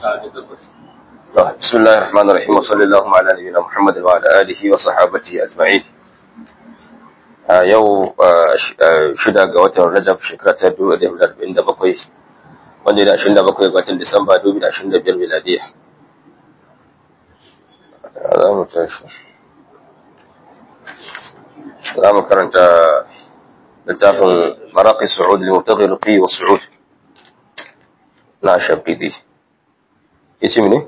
بسم الله الرحمن الرحيم وصلى الله على نبينا محمد وعلى آله وصحابته أجمعين. yau shida ga watan Rajab shekara ta 2047 wanda da 27 ga watan Disamba 2025 miladiya. Za mu karanta littafin Maraqi Su'ud al-Mubtaghi Ruqi wa Su'ud na Shabidi. Yace mene?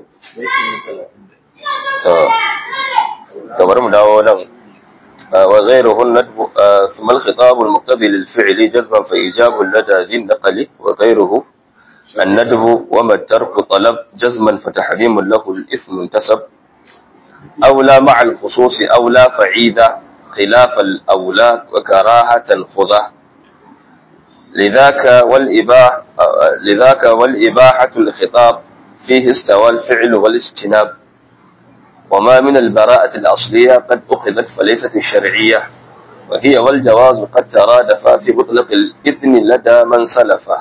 To bari mu dawo nan. وغيره الندب ثم الخطاب المقتضي للفعل جذبا فإيجاب لدى ذي النقل وغيره الندب وما الترك طلب جزما فتحريم له الإثم انتسب أولى مع الخصوص أولى فعيدا خلاف الأولى وكراهة خذا لذاك والإباحة الخطاب فيه استوى الفعل والاجتناب وما من البراءة الأصلية قد أخذت فليست الشرعية وهي والجواز قد ترادفا في مطلق الإثم لدى من سلفا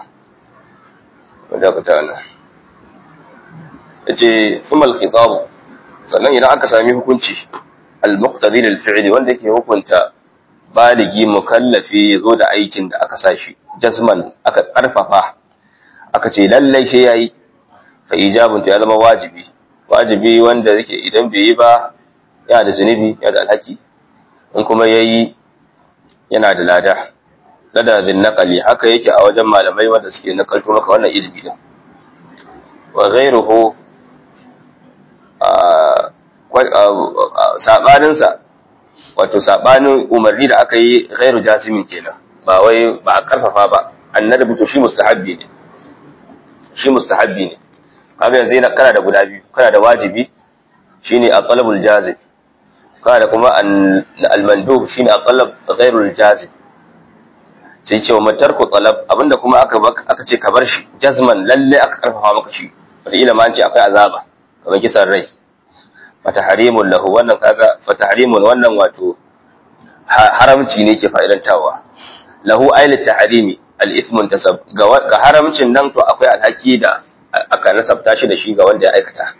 ثم الخطاب sannan idan aka sami hukunci al-muqtadi lil fi'li wanda yake hukunta baligi mukallafi yazo da aikin da aka sashi jazman aka karfafa aka ce lallai sai yayi fa ijabun ta zama wajibi wanda yake idan bai yi ba yana da zunubi yana da alhaki in kuma yayi yana da lada bin naqali haka yake a wajen malamai wanda suke nakalto maka wannan ilimi din wa ghayruhu sabanin sa wato sabanin umarni da aka yi ghayru jasimin kenan ba a karfafa ba annabi to shi mustahabbi ne kaga yanzu kana da guda biyu kana da wajibi shine at-talabul jazib kana da kuma al-mandub shine at-talab ghairul jazib sai ce wa matarku talab abinda kuma aka ce ka bar shi jazman lalle aka karfafa maka shi wata ila ma an ce akwai azaba kamar kisan rai fatahrimul lahu wannan kaga fatahrimul wannan wato haramci ne ke fa'idantawa lahu aylat tahrimi al-ithmun tasab ga haramcin nan to akwai alhaki da aka nasabta shi da shi ga wanda ya aikata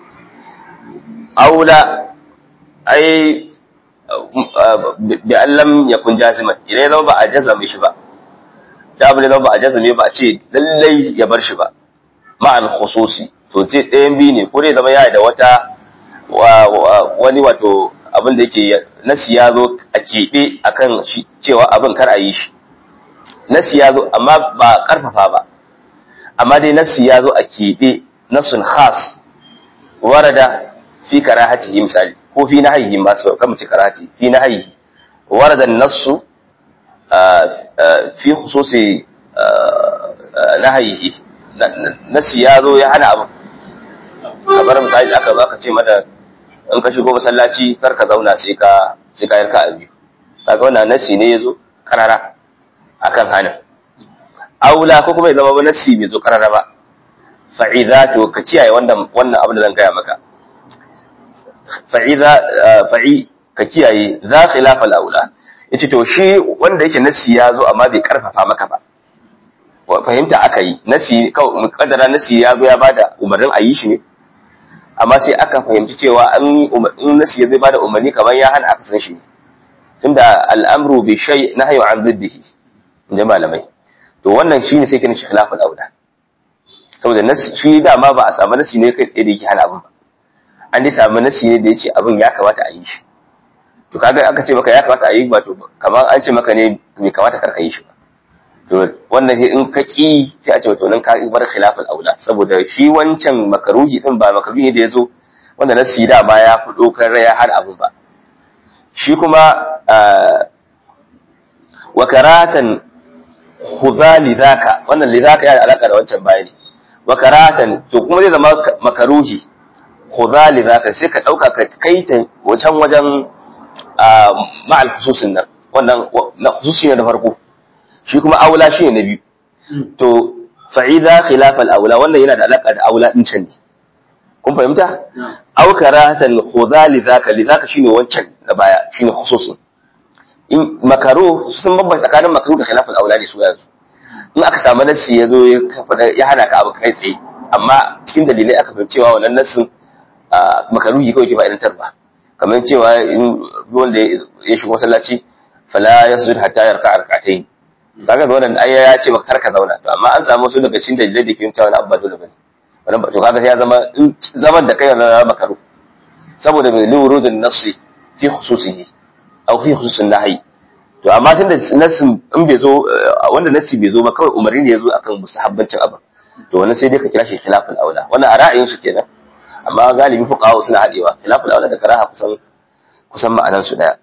aula ai bi allam yakun jaziman idan zama ba a jazame shi ba da abu da ba a jazame ba a ce lallai ya bar shi ba ma'al khususi to ce ɗayan biyu ne ko dai zama ya da wani wato abin da yake nasi ya zo a keɓe akan shi cewa abin kar a yi shi nasi ya zo amma ba karfafa ba amma dai nassi ya zo a keɓe nassun khas warada fi karahatihi misali ko fi nahyihi ma sai kan mutu karahati fi nahyihi warada nassu fi khususi nahyihi nassi ya zo ya hana abu kamar misali aka ce mata in ka shigo masallaci kar ka zauna sai ka yarka abi kaga wannan nassi ne yazo karara akan hanin aula ko kuma ya zama ba nassi bai zo karara ba fa'iza to ka kiyaye wannan abin da zan gaya maka fa'i ka kiyaye za khilafal aula yace to shi wanda yake nassi ya zo amma bai karfafa maka ba fahimta aka yi nassi mukaddara nassi ya zo ya bada umarnin ayi shi ne amma sai aka fahimci cewa in nassi ya zai bada umarni kamar ya hana aka san shi tunda al'amru bi shay nahyu an diddihi inda malamai to wannan shine sai kin shi khilaful aula saboda shi dama ba a samu nasi ne kai tsaye da yake hana abin ba an dai samu nasi ne da yace abin ya kamata a yi shi to kaga aka ce maka ya kamata a yi ba to kamar an ce maka ne bai kamata kar ka yi shi ba to wannan in ka ki sai a ce to nan ka bar khilaful aula saboda shi wancan makaruhi din ba makaruhi da yazo wanda nasi da ba ya fudo kan ya hana abin ba shi kuma wa karatan khudha lidhaka wannan lidhaka yana alaka da wancan bayani wa karatan to kuma zai zama makaruhi khudha lidhaka sai ka dauka ka kaita wajen ma'al khususin nan wannan na khususi ne da farko shi kuma aula shi ne na biyu to fa'idha khilaf al-aula wannan yana da alaka da aula din can ne kun fahimta aw karatan khudha lidhaka shine wancan da baya shine khususin in makaru sun bambanta tsakanin makaru da khilafin aula ne su yanzu in aka samu nasi ya zo ya hana ka abu kai tsaye amma cikin dalilai aka fahimci cewa wannan nassin makaruhi kawai ke fa'idantar ba, kamar cewa wanda ya shigo masallaci fala yasjud hatta yarka rak'atayn, kaga wannan ayya ya ce maka karka zauna, to amma an samu su daga cikin dalilai da ke cewa wani abba dole bane wannan ba, to kaga sai ya zama zaman da kai yana makaru saboda mai lurudun nassi fi khususihi aw fi khususin nahyi. To amma tunda nassin in bai zo wanda nassi bai zo ba kawai umarni ne ya zo akan mustahabbancin abin, to wannan sai dai ka kira shi khilaful aula, wannan a ra'ayin su kenan, amma galibi fuqaha suna hadewa khilaful aula da karaha kusan ma'anan su daya.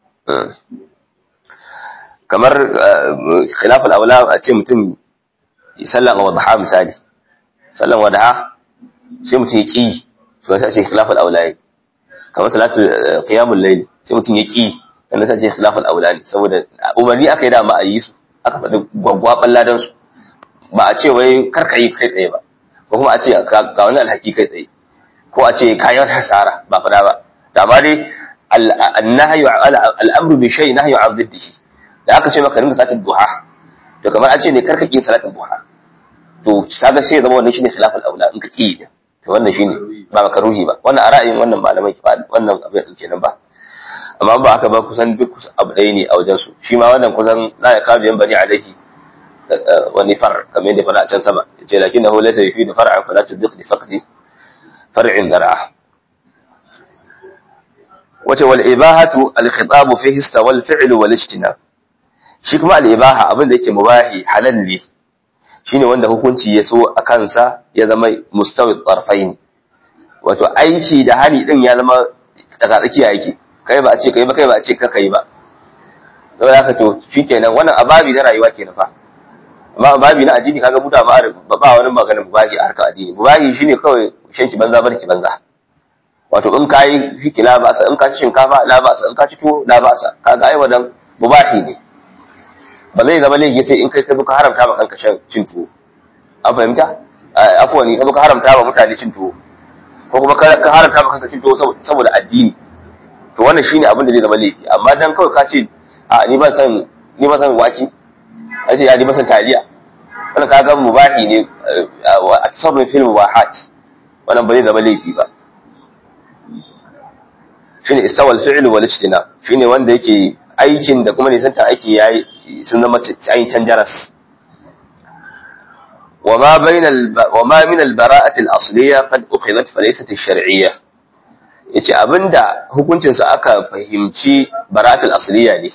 Kamar khilaful aula a ce mutum sallan wadha misali, sallan wadha sai mutum ya ki, to sai a ce khilaful aula yi. Kamar salatu qiyamul layl sai mutum ya ki, dan sai a ce khilaful aula ne, saboda umarni aka yi da ma a yi su, aka faɗi gwaggwaban ladan su, ba a ce wai karka yi kai tsaye ba, ko kuma a ce ga wani alhaki kai tsaye, ko a ce kayan hasara ba fada ba. Da ba dai annahyu al'amru bi shay nahyu an diddihi, da aka ce maka rinka salatul duha, to kamar an ce ne karka ki salatul duha, to kaga sai zama wannan shine khilaful aula in ka ki, to wannan shine ba makaruhi ba, wannan a ra'ayin wannan malamai wannan abin kenan ba. Amma ba haka ba, kusan duk abu ɗaya ne a wajen su, shi ma wannan kusan la yakadu yan bani alaihi wani far kamar yadda fara a can sama, yace lakinnahu laysa yufidu far'an fala tudhiq li faqdi far'in dar'a. Wace wal ibahatu al khitab fihi istawa al fi'l wal ijtinab, shi kuma al ibaha abin da yake mubahi halal ne, shine wanda hukunci ya so a kansa ya zama mustawi tarfain, wato aiki da hani din ya zama daga tsakiya yake, kai ba a ce kai ba, kai ba a ce ka kai ba, saboda haka to shikenan wannan ababi na rayuwa kenan fa. Amma babi na addini kaga buda ba wani magana mubahi a harkar addini. Mubahi shine kawai shanki banza barki banza, wato in kai fiki la ba sa, in ka ci shinkafa la ba sa, in ka ci tuwo la ba sa, kaga ai wannan mubahi ne, ba zai zama laifi sai in kai ka haramta ma kanka cin tuwo, an fahimta? Afwan ni ka haramta ma mutane cin tuwo, ko kuma ka haramta ma kanka cin tuwo saboda addini, to wannan shine abin da zai zama laifi. Amma dan kawai ka ce a ni ban san waki, aje ya ji masa taliya, wannan kaga mubahi ne, a sabon film mubahat, wannan ba zai zama laifi ba. Shine istawal fi'l wal ijtinab, shine wanda yake aikin da kuma nisanta aiki yayi sun zama ayin canjaras. وما من البراءة الأصلية قد أخذت فليست الشرعية. yace abinda hukuncin sa aka fahimci bara'atul asliya ne,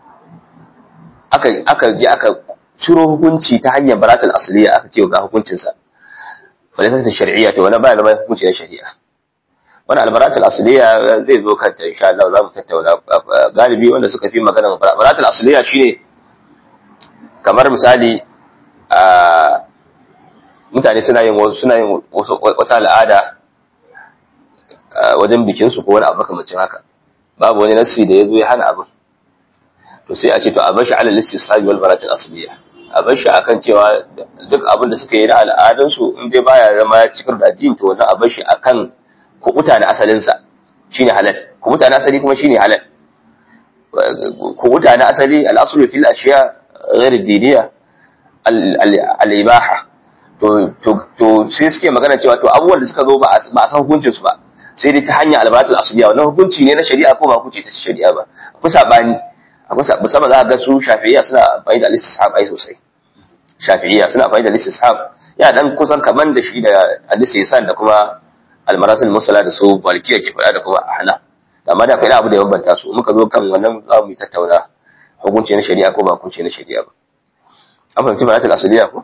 aka ciro hukunci ta hanyar bara'atul asliya, aka ce ga hukuncin sa falaita shar'iyya, to wannan ba zama hukunci na shari'a. Wannan albara'atul asliya zai zo kanta insha Allah, za mu tattauna. Galibi wanda suka fi magana bara'atul asliya shine kamar misali mutane suna yin wata al'ada wajen bikin su ko wani abu kamar haka, babu wani nasi da yazo ya hana abin, to sai a ce to a bar shi ala lissabi wal baratul asliya, a bar shi akan cewa duk abin da suka yi na al'adun su in dai baya zama cikin da addini, to wannan a bar shi akan kubuta na asalin sa shine halal, kubuta na asali kuma shine halal. Kubuta na asali al-aslu fil ashiya ghayr ad-diniya al-ibaha, to sai suke magana cewa to abubuwan da suka zo ba a san hukuncin su ba, sai dai ta hanyar albaratul asliya, wannan hukunci ne na shari'a ko ba hukunci ta shari'a ba. Akwai sabani, musamman za ka ga su shafi'iyya suna amfani da al-istishab ai sosai. Shafi'iyya suna amfani da al-istishab, ya dan kusan kaman da shi da al-istihsan da kuma al-marasil musalla da su malikiya ke faɗa da kuma ahna. Amma da kai abu da ya bambanta su, muka zo kan wannan za mu yi tattauna hukunci na shari'a ko ba hukunci na shari'a ba. An fahimci baratul asliya ko?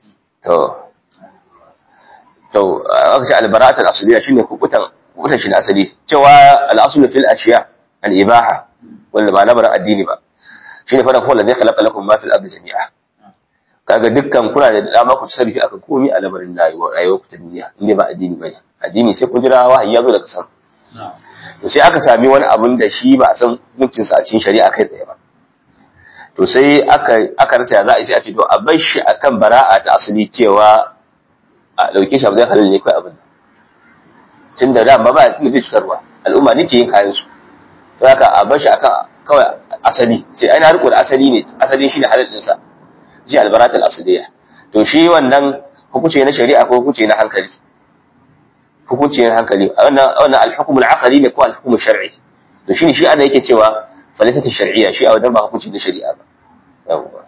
To aka ce al-bara'atul asliya shine kubutan shi na asali, cewa al-aslu fil ashiya al-ibaha, wanda ba na bar addini ba, shine fa da kullu zai khalaqa lakum ma fil ardi jami'a. Kaga dukkan kuna da dama ku sarrafi akan komai a lamarin rayuwar ku ta duniya, inda ba addini bane. Addini sai kun jira wahayi ya zo daga sama. To sai aka sami wani abun da shi ba a san hukuncin sa a cikin shari'a kai tsaye ba. To sai aka rasa za a sai a ce to a bar shi akan bara'a ta asali, cewa a dauke shi abu zai halal ne kai abin. Tunda da ba da cutarwa, al'umma nake yin kayan su, to haka a bar shi akan kawai asali, sai ai na riko da asali ne, asali shi ne halal din sa, ji albaratul asliya. To shi wannan hukunci na shari'a ko hukunci na hankali hukunci na hankali wannan al-hukm al-aqli ne ko al-hukm al-shar'i to shine shi ana yake cewa falisatu shar'iyya shi a wajen ba hukunci na shari'a ba yawa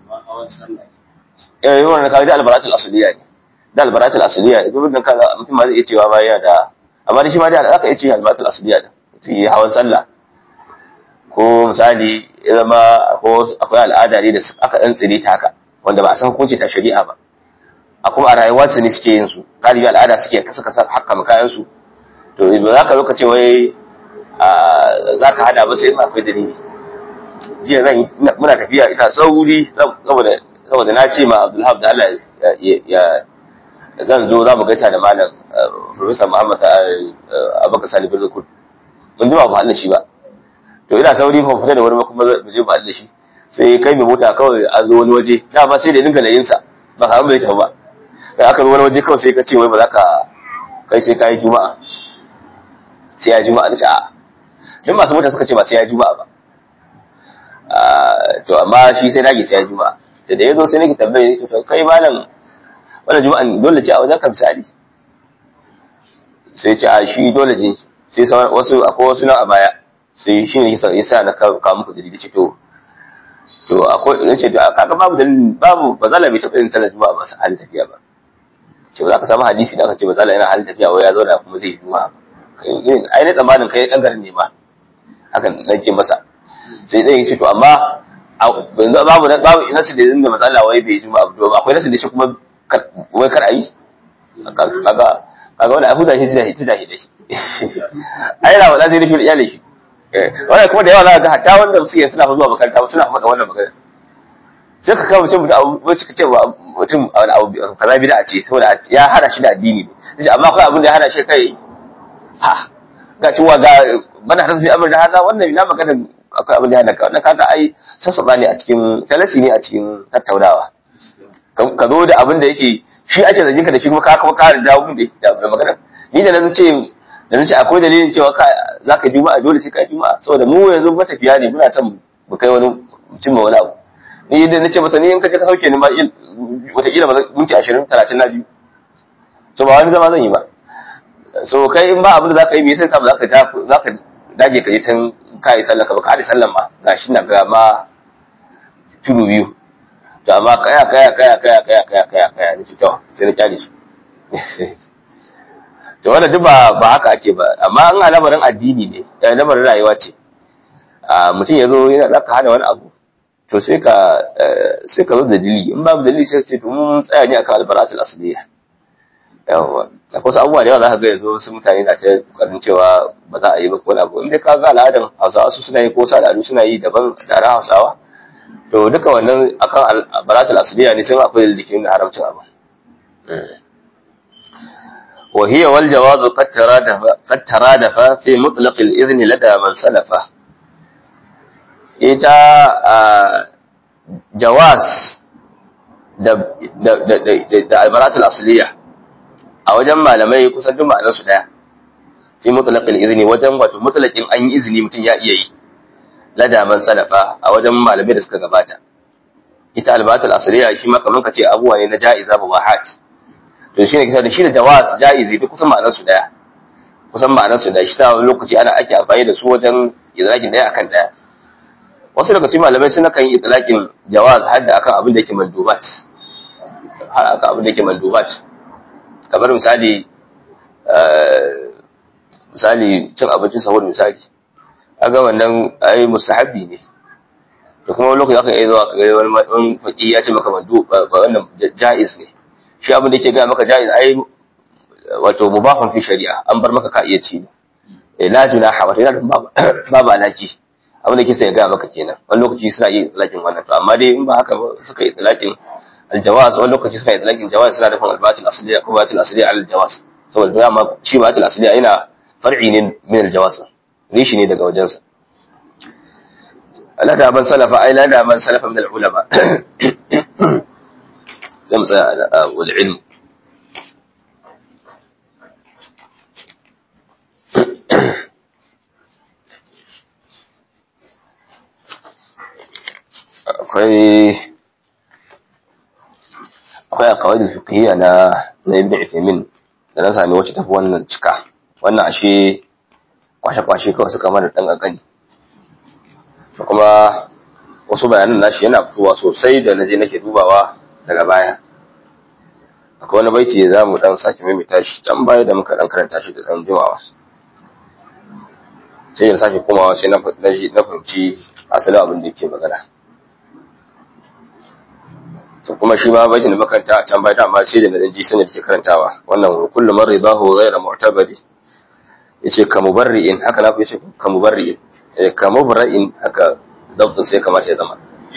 wannan kaga da al-barat al-asliya ne da al-barat al-asliya idan mutum kaga mutum ma zai iya cewa ba ya da amma da shi ma da aka iya cewa al-barat al-asliya da yi hawan sallah ko misali ya zama akwai al'ada ne da aka dan tsire ta haka wanda ba a san hukunci ta shari'a ba a kuma a rayuwar su ne suke yin su galibi al'ada suke suka san hakka makayan su to ba za ka zo ka ce wai za ka hada ba sai ma akwai dalili jiya muna tafiya ina sauri saboda na ce ma Abdulhab da Allah ya zan zo za mu gaisa da malam Professor Muhammad Abubakar Sani Bello Kudu mun ji ba da shi ba to ina sauri fa fita da wani kuma mu je ba da shi sai kai mai mota kawai a zo wani waje dama sai da dinka layin sa ba ka bai ta ba kai aka zo wani waje kawai sai ka ce wai ba za ka kai sai kai juma'a sai ya juma'a da sha'a dan masu mota suka ce ba sai ya juma'a ba to amma shi sai dage sai ya juma'a da yazo sai nake tambaye to kai malam wannan juma'an dole ce a wajen ka misali sai ce a shi dole ce sai wasu akwai wasu nan a baya sai shi ne yasa na kawo muku dalili ce to akwai ne ce to kaga babu dalili babu bazala bai taɓa yin sallar juma'a ba halin tafiya ba ce ba za ka samu hadisi da aka ce bazala yana halin tafiya wai ya zauna kuma zai yi juma'a ai ne tsammanin kai dan garin ne ma hakan nake masa sai dai ce to amma babu nasu da yin da matsala wai bai juma'a ba akwai nasu da shi kuma wai kar a yi kaga wanda abu da shi dai ai na wala zai rufe iyalin shi wannan kuma da yawa za ka ga hatta wanda suke suna zuwa makaranta suna faɗa wannan magana sai ka kawo mutum wacce ka ce mutum wani abu kaza bid'a ce saboda ya hada shi da addini ne sai amma akwai abin da ya hada shi kai ha ga cewa ga bana hada fi amr da hada wannan ina magana akwai abin da ya hada ka wannan kaga ai sassaba ne a cikin talasi ne a cikin tattaunawa ka zo da abin da yake shi ake zargin ka da shi kuma ka dawo da magana ni da nace akwai dalilin cewa za ka juma'a dole sai ka juma'a saboda mu yanzu matafiya ne muna son mu kai wani cimma wani abu ni da nace masa ni in ka je ka sauke ni ma wataƙila ba minti 20-30 na biyu so ba wani zama zan yi ba so kai in ba abin da za ka yi me yasa ba za ka dage ka je can ka yi sallah ka ba ka da sallan ma gashi na ga ma tudu biyu to amma kaya ne to sai na kyale shi to wannan duk ba haka ake ba amma an lamarin addini ne lamarin rayuwa ce mutum ya zo yana zaka hana wani abu to sai ka zo da dalili in babu dalili sai ce to mun tsaya ne akan albaratul asliya yawa akwai wasu abubuwa da yawa zaka ga yanzu wasu mutane na ta kokarin cewa ba za a yi ba ko wani abu in dai ka ga al'adan Hausawa su suna yi ko al'adu suna yi daban da ran Hausawa to duka wannan akan albaratul asliya ne sai akwai zikirin da haramcin abu وهي والجواز قد ترادف في مطلق الإذن لدى من سلف ita jawaz da albaratul asliya a wajen malamai kusan duk ma'anar su daya fi mutlaqil izni wajen wato mutlaqin an yi izini mutum ya iya yi lada man salafa a wajen malamai da suka gabata ita albaratul asliya shi ma kaman kace abuwa ne na ja'iza mubahat to shine kisa da shi da jawaz jaizi duk kusan ma'anar su daya shi ta lokaci ana ake amfani da su wajen idrakin daya akan daya wasu daga cikin malamai suna kan yi itlaqin jawaz har da akan abin da yake mandubat kamar misali cin abincin sahur misali kaga wannan ai mustahabi ne to kuma wani lokaci aka yi zuwa kaga wani faqi ya ce maka wannan jaiz ne shi abin da yake ga maka jaiz ai wato mubahun fi shari'a an bar maka ka iya ci la junaha wato yana babu alaki abin da yake sai ga maka kenan wani lokaci suna yi lakin wannan to amma dai in ba haka suka yi lakin aljawaz wani lokaci suka yi lakin jawaz suna nufin albatil asliya ko batil asliya aljawaz saboda dama shi batil asliya ina far'i ne min aljawaz rishi ne daga wajensa la da man salafa ai la da man salafa min alulama zai tsaya wal ilm akwai wallahi qawaid fiqhiyya na ibn Uthaymeen da na sami wacce tafi wannan cika wannan ashe kwashe kawai suka mana dan kankani to kuma wasu bayanan nashi yana fitowa sosai da naje nake dubawa daga baya akwai wani baiti da zamu dan sake maimaita shi can baya da muka dan karanta shi da dan jimawa sai ya sake komawa sai na fahimci asalin abin da yake magana to kuma shi ma baitin da makaranta a can baya da amma sai da na dan ji sanin da ke karantawa wannan kullu man ridahu ghayra mu'tabari yace ka mubarri'in haka na ku yace ka mubarri'in ka mubarri'in haka dabtin sai kamata ya zama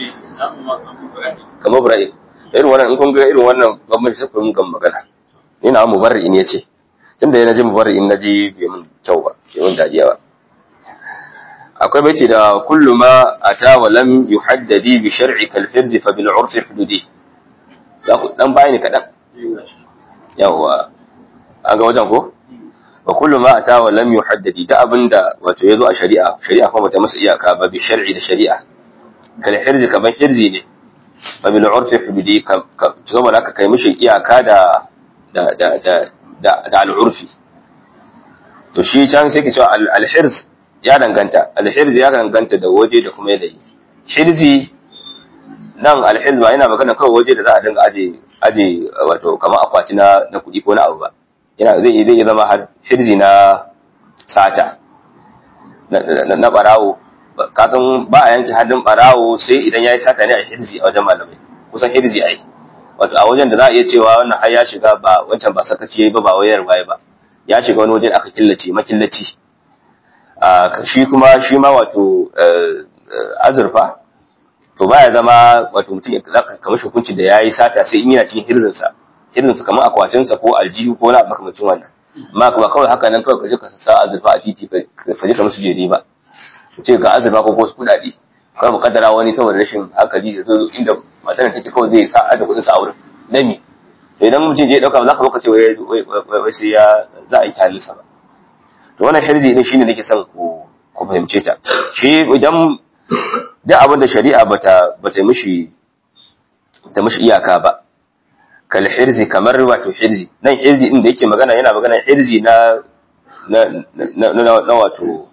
ka mubarri'in irin wannan in kun ga irin wannan gwamnati sai ku mun gan magana ina mubarri'in yace tunda yana ji mubarri'in naji bai mun kyau ba bai mun dadiya ba akwai baiti da kullu ma ata wa lam yuhaddadi bi shar'i kal firzi fa bil 'urfi hududi dan bayani kadan yawa an ga wajen ko wa kullu ma ata wa lam yuhaddadi da abinda wato yazo a shari'a kuma bata masa iyaka ba bi shar'i da shari'a kal hirzi kaman hirzi ne fa bil 'urfi hududi saboda haka kai mishi iyaka da al-'urfi to shi can sai ke cewa al-hirz ya danganta al-hirz ya danganta da waje da kuma yanayi hirzi nan al-hirz ba yana magana kawai waje da za a dinga aje wato kamar akwati na kuɗi ko na abu ba yana zai zama har hirzi na sata na barawo kasan ba a yanke hannun barawo sai idan yayi sata ne a hirzi a wajen malamai kusan hirzi ai wato a wajen da za a iya cewa wannan har ya shiga ba wancan ba sakaci yayi ba wayar waye ba ya shiga wani wajen aka killace makillaci shi ma wato azurfa to baya zama wato mutum kamar hukunci da yayi sata sai in yana cikin hirzinsa kamar akwatinsa ko aljihu ko na makamacin wannan amma kuma kawai haka nan kawai kaje ka sa azurfa a titi ka faje ka musu jeri ba ce ga azurfa ko wasu kudade kawai mukaddara wani saboda rashin hankali da zo inda matar take kawai zai sa aje kudin sa a wurin dami to idan mutum je dauka ba za ka baka ce wai sai ya za a yi talinsa ba to wannan hirzi din shine nake son ku fahimce ta shi idan da abin da shari'a bata mishi iyaka ba kal hirzi kamar wato hirzi nan hirzi din da yake magana yana magana hirzi na wato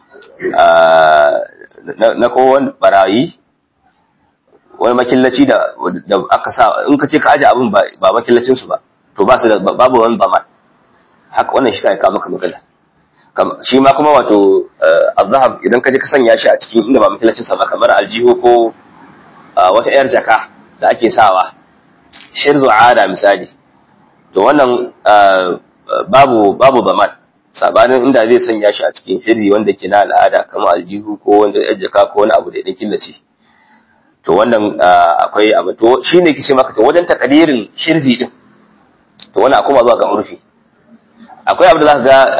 na kowane barayi wani makillaci da aka sa in ka ce ka aje abin ba makillacin su ba to ba su da babu wani bama haka wannan shi ta ka maka magana shi ma kuma wato azhab idan ka je ka sanya shi a cikin inda ba makillacin sa ba kamar aljihu ko wata yar jaka da ake sawa hirzu ada misali to wannan babu zaman sabanin inda zai sanya shi a cikin hirzi wanda ke na al'ada kamar aljihu ko wanda yar jaka ko wani abu da ya killace to wannan akwai abu to shine kice maka to wajen takadirin hirzi din to wannan akoma zuwa ga urfi akwai abu da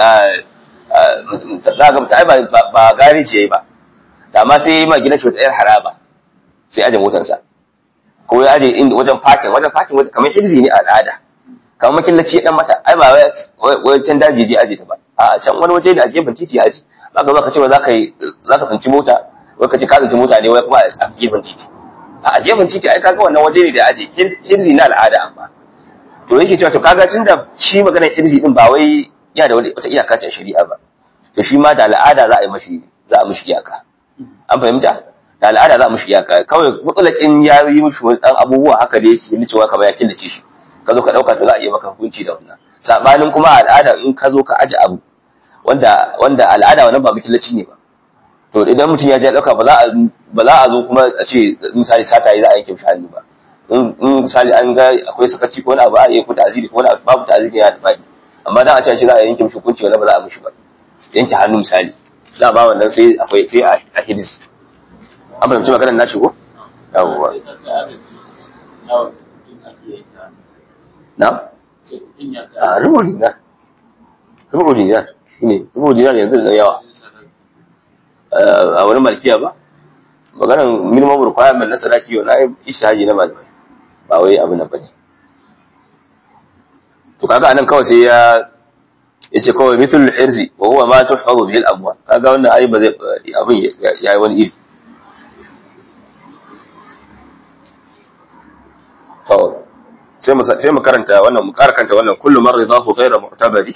zaka ga mutai ba gari ce ba da ma sai ma gina shi wata yar haraba sai aje motarsa ko ya aje inda wajen fakin kamar hirzi ne a al'ada kamar makillaci ya dan mata ai ba wai can daji je aje ta ba a can wani waje ne a gefen titi ya aje ba ga zaka ce za ka tsinci mota wai ka ce ka tsinci mota ne wai kuma a gefen titi a gefen titi ai kaga wannan waje ne da aje hirzi na al'ada amma to yake cewa to kaga tunda shi maganar hirzi din ba wai yana da wata iyaka ce shari'a ba to shi ma da al'ada za a mishi iyaka an fahimta da al'ada za a mishi iyaka kawai mutsalakin ya yi mishi wani dan abubuwa haka da yake ni cewa kamar ya killace shi ka zo ka dauka to za a yi maka hukunci da wannan sabanin kuma al'ada in ka zo ka aje abu wanda al'ada wannan ba killaci ne ba to idan mutum ya je dauka ba za a zo kuma a ce misali sata yi za a yanke mishi hannu ba in misali an ga akwai sakaci ko wani abu a yi ko ta'aziri ko wani abu babu ta'aziri ya da fadi amma dan a ce za a yanke mishi hukunci wala ba za a mishi ba yanke hannu misali za a ba wannan sai a hirzi an fahimci maganar na shigo yawwa na a rubu dinar shine rubu dinar yanzu da yawa a wani malkiya ba maganar minimum requirement na sadaki yau na ishtahaji na malamai ba wai abu na bane to kaga anan kawai sai yace kawai mithul hirzi wa huwa ma tuhfazu bihi al-amwal kaga wannan ai ba zai abin yayi wani iri to sai mu karanta wannan mu karanta wannan kullu man ridahu ghayra mu'tabari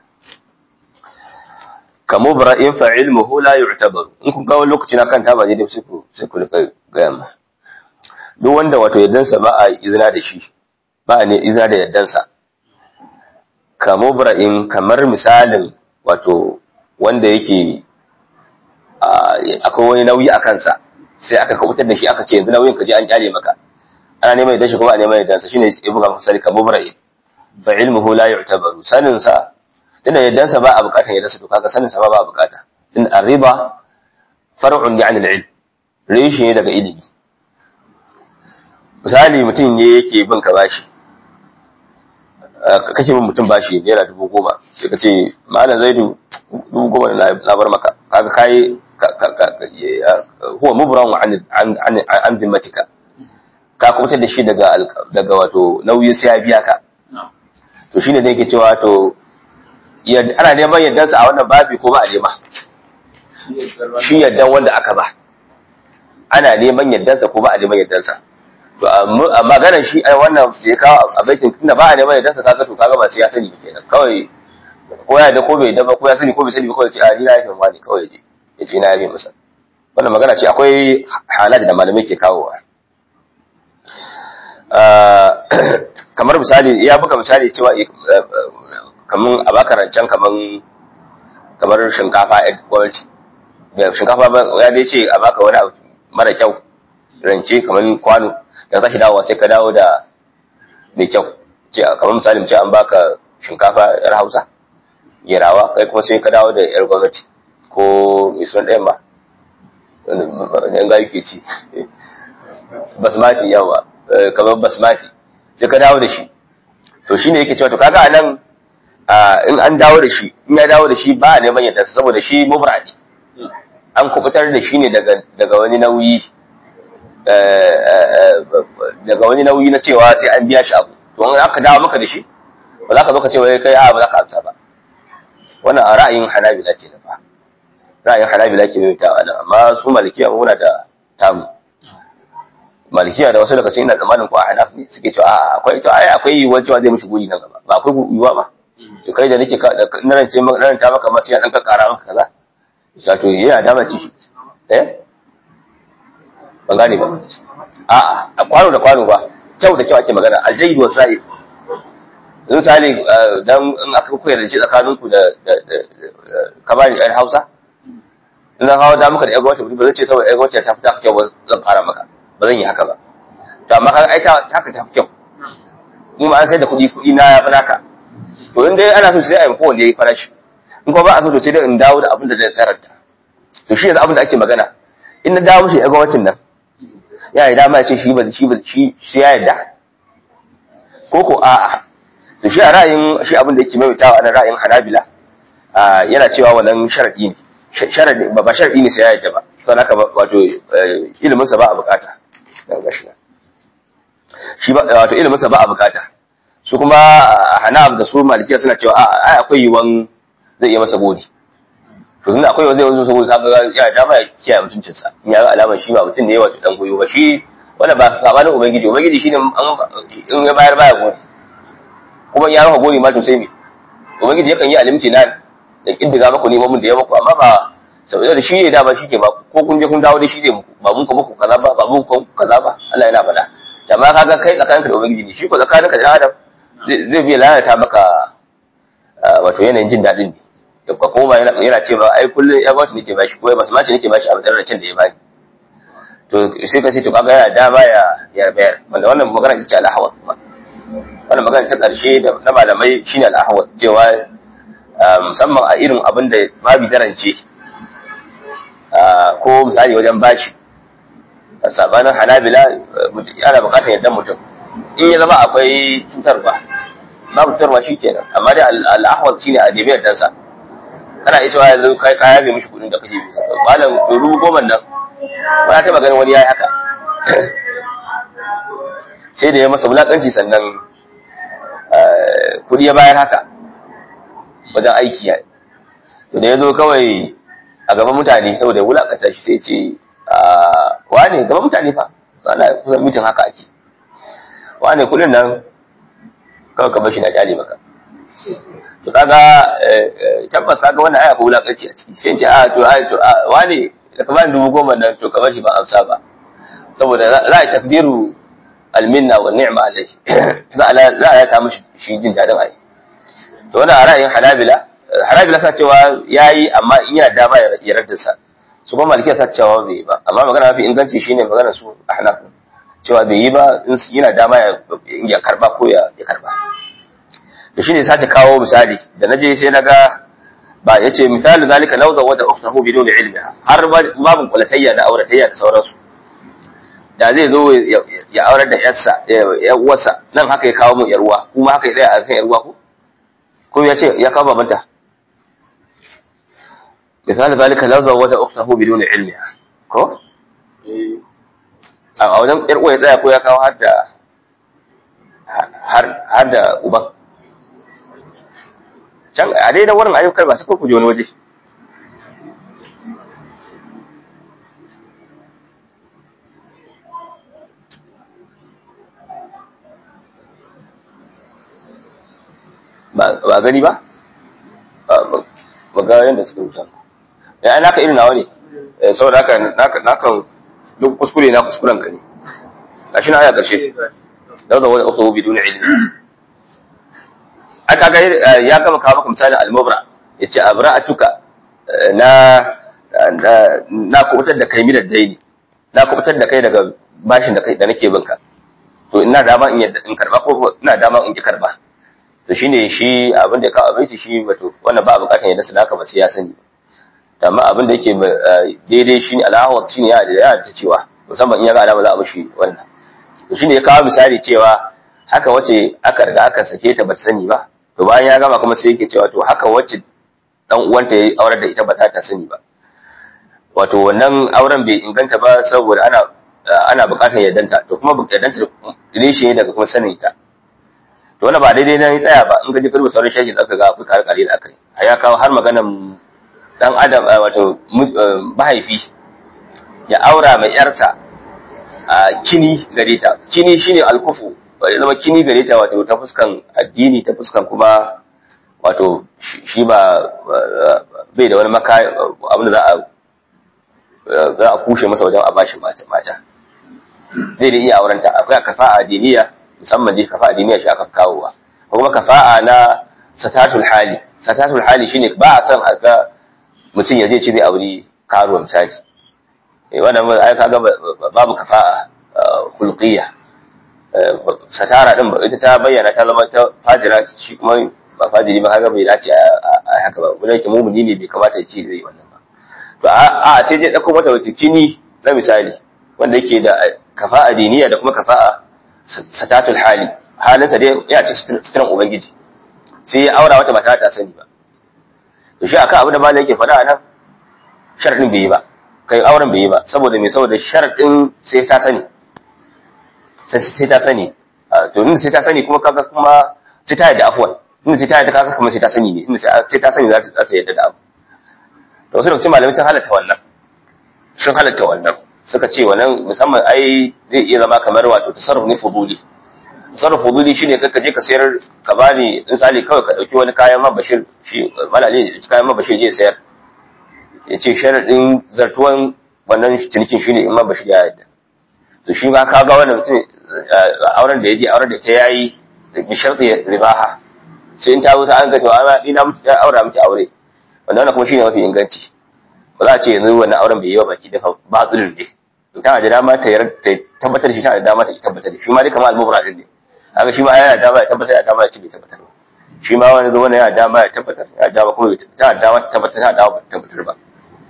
kamubra'in fa ilmuhu la yu'tabaru. In kun ga wani lokaci na kanta ba dai sai ku ga yamma. Duk wanda wato yaddansa ba a izina da shi, ba a ne izina da yaddansa. Kamubra'in kamar misalin wato wanda yake akwai wani nauyi a kansa sai aka kautar da shi aka ce yanzu nauyin ka je an kyale maka. Ana neman yaddan shi kuma a neman yaddansa shine ibn Musali kamubra'in fa ilmuhu la yu'tabaru. Sanin sa tunda yaddansa ba a bukatar yaddansa to kaga sanin sa ba a bukata. Tun arriba far'un yani al-ilm. Rishi ne daga ilimi. Misali mutum ne yake bin ka bashi. Kake bin mutum bashi naira 10,000 sai ka ce malam Zaidu 10,000 na bar maka. Kaga kai huwa mubran an dhimmatika. Ka kubutar da shi daga wato nauyin sai ya biya ka. To shine ne yake cewa to ana neman yaddansa a wannan babi ko ba a nema shi yaddan wanda aka ba ana neman yaddansa ko ba a neman yaddansa to amma ganin shi ai wannan da ya kawo a baitin tunda ba a neman yaddansa kaga to kaga ba sai ya sani kenan kawai ko ya da ko bai da ba ko ya sani ko bai sani ba kawai ce a ni na yafe wani kawai ya ce na yafe masa wannan magana ce akwai halaji da malamai ke kawowa kamar misali ya buga misali cewa kaman a baka rancen kamar shinkafa a gwamnati da shinkafa ya dai ce a baka wani abu mara kyau rance kaman kwano da za shi dawowa sai ka dawo da mai kyau ce kamar misali mace an baka shinkafa yar hausa yarawa kai kuma sai ka dawo da yar gwamnati ko mai sunan ɗayan ba yan gayu ke ci basmati yawa kamar basmati sai ka dawo da shi to shine yake cewa to kaga anan in an dawo da shi in ya dawo da shi ba a neman yadda saboda shi mubradi an kubutar da shi ne daga wani nauyi na cewa sai an biya shi abu to in aka dawo maka da shi ba za ka zo ka ce wai kai ba za ka amsa ba wannan a ra'ayin Hanabila ke da fa ra'ayin Hanabila ke mai tawa nan amma su Malikiya muna da tamu Malikiya da wasu daga cikin ina tsammanin ko a Hanafi suke cewa akwai yiwuwar cewa zai mishi guri nan gaba ba akwai yiwuwa ba to kai da nake naranta maka masu yan ɗan ƙara maka kaza wato yana dama ci ban gane ba a kwano da kwano ba kyau da kyau ake magana aljaidu wa sa'i misali dan in aka koyar da shi tsakaninku da kabari ɗan Hausa in zan hawa da maka da ƴan gwamnati ba zai ce saboda ƴan gwamnati ta fita kyau ba zan ƙara maka ba zan yi haka ba to amma kan ai haka ta fi kyau in ma an sai da kuɗi na ya fi naka to in dai ana so sai a yi kowanne ya yi farashi in kuma ba a so to sai dai in dawo da abin da zai karanta to shi yanzu abin da ake magana in na dawo shi ya ga watan nan ya yi dama ya ce shi ya yarda ko ko a'a to shi a ra'ayin shi abin da yake maimaitawa na ra'ayin Hanabila yana cewa wannan sharadi ne sharadi ba sharadi ne sai ya yarda ba to haka wato ilimin sa ba a bukata dan gashi shi ba wato ilimin sa ba a bukata su kuma Hanab da su Malikiya suna cewa ai akwai yiwuwan zai iya masa godi to tunda akwai wanda zai zo saboda kaga ya dama ya kiyaye mutuncin sa in ya ga alamar shi ba mutun ne wato dan goyo ba shi wanda ba sabanin ubangiji shine in ya bayar baya godi kuma ya rawa godi ma to sai me ubangiji yakan yi alimti na da kiddiga maku neman mun da ya maku amma ba saboda da shi ne dama shi ke ba ko kun je kun dawo da shi ne muku ba mun ka muku kaza ba mun ku kaza ba Allah yana faɗa amma kaga kai tsakaninka da ubangiji ne shi ko tsakaninka da Adam zai biya lalata maka wato yanayin jin daɗin ne ka koma yana cewa ai kullum ya gwamnati nake bashi ko ba su mace nake bashi a matsayin can da ya bani to sai ka ce to kaga yana dama ya bayar wanda wannan magana ita ce al-ahwad wannan magana ta ƙarshe da na malamai shine al-ahwad cewa musamman a irin abin da babu darance ko misali wajen bashi sabanin Hanabila ana bukatar yaddan mutum in ya zama akwai cutarwa babu cutarwa shikenan amma dai al-ahwad shine a debiyar dansa kana iya cewa yanzu kai kaya bai mishi kudin da kake bisa malam 10,000 nan ba ta magana wani yayi haka sai da ya masa wulakanci sannan kudi ya bayar haka wajen aiki ya to da yazo kawai a gaban mutane saboda wulakanta shi sai ce wane gaban mutane fa ana kusan mutum haka ake wane kudin nan kawai ka bar shi na kyale maka to kaga tabbas kaga wannan aya ko wulakanci a ciki sai ce to wane da ka bani 10,000 nan to ka bar shi ba amsa ba saboda za a takdiru alminna wa ni'ma alayhi za a ta mishi shi jin dadin ai to wannan ra'ayin Hanabila sa cewa yayi amma in yana dama ya raddarsa su kuma Malikiya sa cewa bai ba amma magana mafi inganci shine magana su Ahnaf cewa bai yi ba in yana dama ya karba ko ya karba to shine sai ta kawo misali da naje sai naga ba yace misali zalika law zawada ukhtahu bidun ilmiha har babu kulatayya da auratayya da sauransu da zai zo ya aurar da yarsa ya uwarsa nan haka ya kawo mu yarwa kuma haka ya tsaya a kan yarwa ko ya ce ya kawo babanta misali zalika law zawada ukhtahu bidun ilmiha ko a wajen yar uwa ya tsaya ko ya kawo har da uban can a dai da wurin ayyukai ba su ko kuje wani waje ba gani ba ga yadda suka rubuta ya naka irin nawa ne saboda haka nakan duk kuskure na kuskuren gani gashi na aya karshe da wani uku bidun ilmi aka ga ya gama kawo maka misalin al-mubra yace abra'atuka na kubutar da kai midar daini na kubutar da kai daga bashin da nake binka to ina dama in karba ko ina dama in ki karba to shine shi abin da ya kawo abinci shi wato wannan ba a bukatar yadda sadaka ba sai ya sani amma abin da yake daidai shine alawat shine ya ta cewa musamman in ya ga alama za a mishi wannan to shine ya kawo misali cewa haka wace aka riga aka sake ta bata sani ba to bayan ya gama kuma sai yake cewa to haka wace dan uwanta yayi aurar da ita ba ta sani ba wato wannan auren bai inganta ba saboda ana bukatar yaddanta to kuma yaddanta reshe daga kuma sanin ta to wannan ba daidai ne tsaya ba in ga ji karbu sauran shashi zaka ga akwai kare da akai ya kawo har maganan dan adam wato mahaifi ya aura mai yarsa kini gare ta kini shine alkufu ya zama kini gare ta wato ta fuskan addini ta fuskan kuma wato shi ba bai da wani maka abin da za a kushe masa wajen a bashi mata zai da iya aurenta akwai kafa'a diniya musamman dai kafa'a diniya shi aka kawowa ko kuma kafa'a na satatul hali shine ba a san a ga mutum ya je ci zai aure karuwa misali wannan ai kaga babu kafa'a hulqiyya satara din ita ta bayyana ta zama ta fajira shi kuma ba fajiri ba kaga bai dace a haka ba wanda yake mumuni ne bai kamata ya ci zai wannan ba to a sai je dauko mata wata kini na misali wanda yake da kafa'a diniya da kuma kafa'a satatul hali halinsa dai ya ci suturan ubangiji sai ya aura wata mata ta sani ba to shi akan abin da malai yake faɗa nan sharadin bai yi ba kai auren bai yi ba saboda me saboda sharadin sai ta sani sai ta sani to inda sai ta sani kuma kaga kuma sai ta yadda afwan inda sai ta yadda kaga kuma sai ta sani ne inda sai ta sani za ta yadda da abu to wasu lokacin malamai sun halatta wannan suka ce wannan musamman ai zai iya zama kamar wato tasarruf ne fuduli tasarruf fuduli shine ka je ka sayar ka bani misali kawai ka dauki wani kayan man bashir shi malale kayan man bashir je sayar yace sharadin zartuwan wannan cinikin shine in man bashir ya yadda to shi ma kaga wannan mutum auren da yaje auren da ta yayi bi sharti ribaha sai in ta zo ta an ga to ana ina mutu da aura miki aure wannan kuma shine mafi inganci ba za a ce yanzu wannan auren bai yi ba baki da batsilin ne tana da dama ta tabbatar shi tana da dama ta tabbatar shi ma dai kamar al-mubra din ne haka shi ma yana da dama ya tabbatar da dama ya ci bai tabbatar ba shi ma wani zo yana da dama ya tabbatar ya dama kuma tana da dama ta tabbatar tana da dama ta tabbatar ba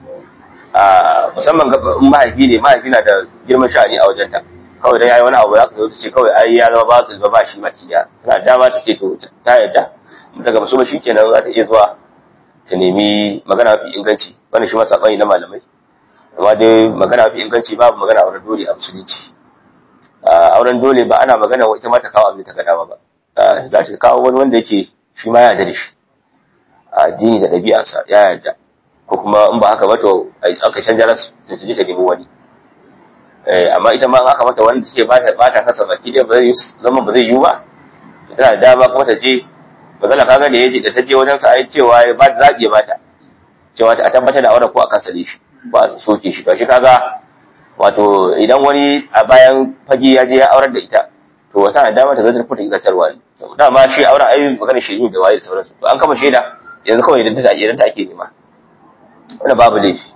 musamman ga mahaifi ne mahaifi na da girman sha'ani a wajen ta kawai dan yayi wani abu za ka zo ta ce kawai ai ya zama batsil ba shi ma kiya tana da dama ta ce to ta yadda daga masu ba shikenan za ta iya zuwa ta nemi magana mafi inganci wannan shi ma sabani na malamai amma dai magana mafi inganci babu magana auren dole a musulunci auren dole ba ana magana ita ma ta kawo abin da ta ga dama ba za ta kawo wani wanda yake shi ma ya yarda da shi addini da ɗabi'arsa ya yarda ko kuma in ba haka ba to aka canja rasu ta je ta nemi wani amma ita ma aka mata wanda take ba ta kasa baki dai ba zai zama ba zai yiwu ba tana da dama kuma ta je bazala kaga da yaji da ta je wajen sa ai cewa ba zaɓi ya bata cewa a tabbatar da auren ko a kasale shi ba a soke shi to shi kaga wato idan wani a bayan fage ya je ya aurar da ita to wata da dama ta zai fita izatarwa ne dama shi auren ai magana shi da waye da sauransu to an kama shaida yanzu kawai idan ta ake nema wannan babu laifi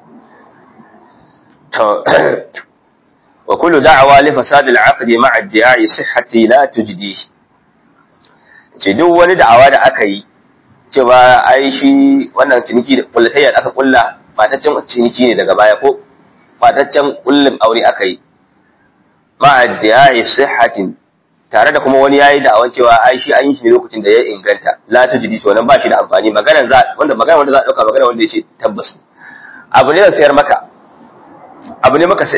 to wa kullu da'wa li fasad al-'aqd ma'a iddi'a'i sihhati la tujdi ce duk wani da'awa da aka yi cewa ai shi wannan ciniki da kullatayya da aka kulla mataccen ciniki ne daga baya ko mataccen kullum aure aka yi ma'a iddi'a'i sihhatin tare da kuma wani yayi da'awan cewa ai shi an yi shi ne lokacin da ya inganta la tujdi to nan ba shi da amfani magana za a dauka magana wanda yace tabbas abu ne da sayar maka abu ne maka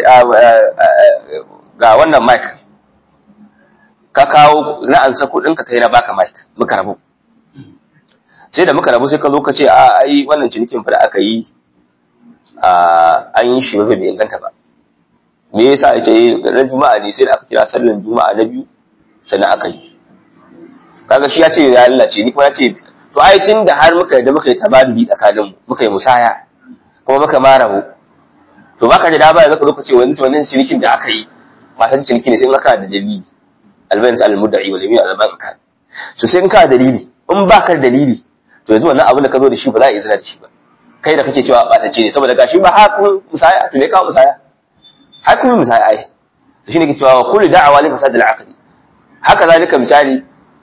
ga wannan mic ka kawo na ansa kudin ka kai na baka mic muka rabu sai da muka rabu sai ka zo ka ce a ai wannan cinikin fa da aka yi an yi shi ba bai inganta ba me yasa yace ran juma'a ne sai da aka kira sallan juma'a na biyu sannan aka yi kaga shi ya ce ya lallace ni kuma ya ce to ai tun da har muka yi tabaduli tsakanin mu muka yi musaya kuma muka ma rabu to baka da dama yanzu ka zo ka ce wannan cinikin da aka yi matan ciniki ne sai in ka da dalili albayin al-mudda'i wal yamin al-ban ka so sai in ka da dalili in baka da dalili to yanzu wannan abin da ka zo da shi ba za a izina da shi ba kai da kake cewa batacce ne saboda gashi ba hakun musaya to me kawo musaya hakun musaya ai to shine ke cewa kullu da'awa li fasad al-aqd haka zalika misali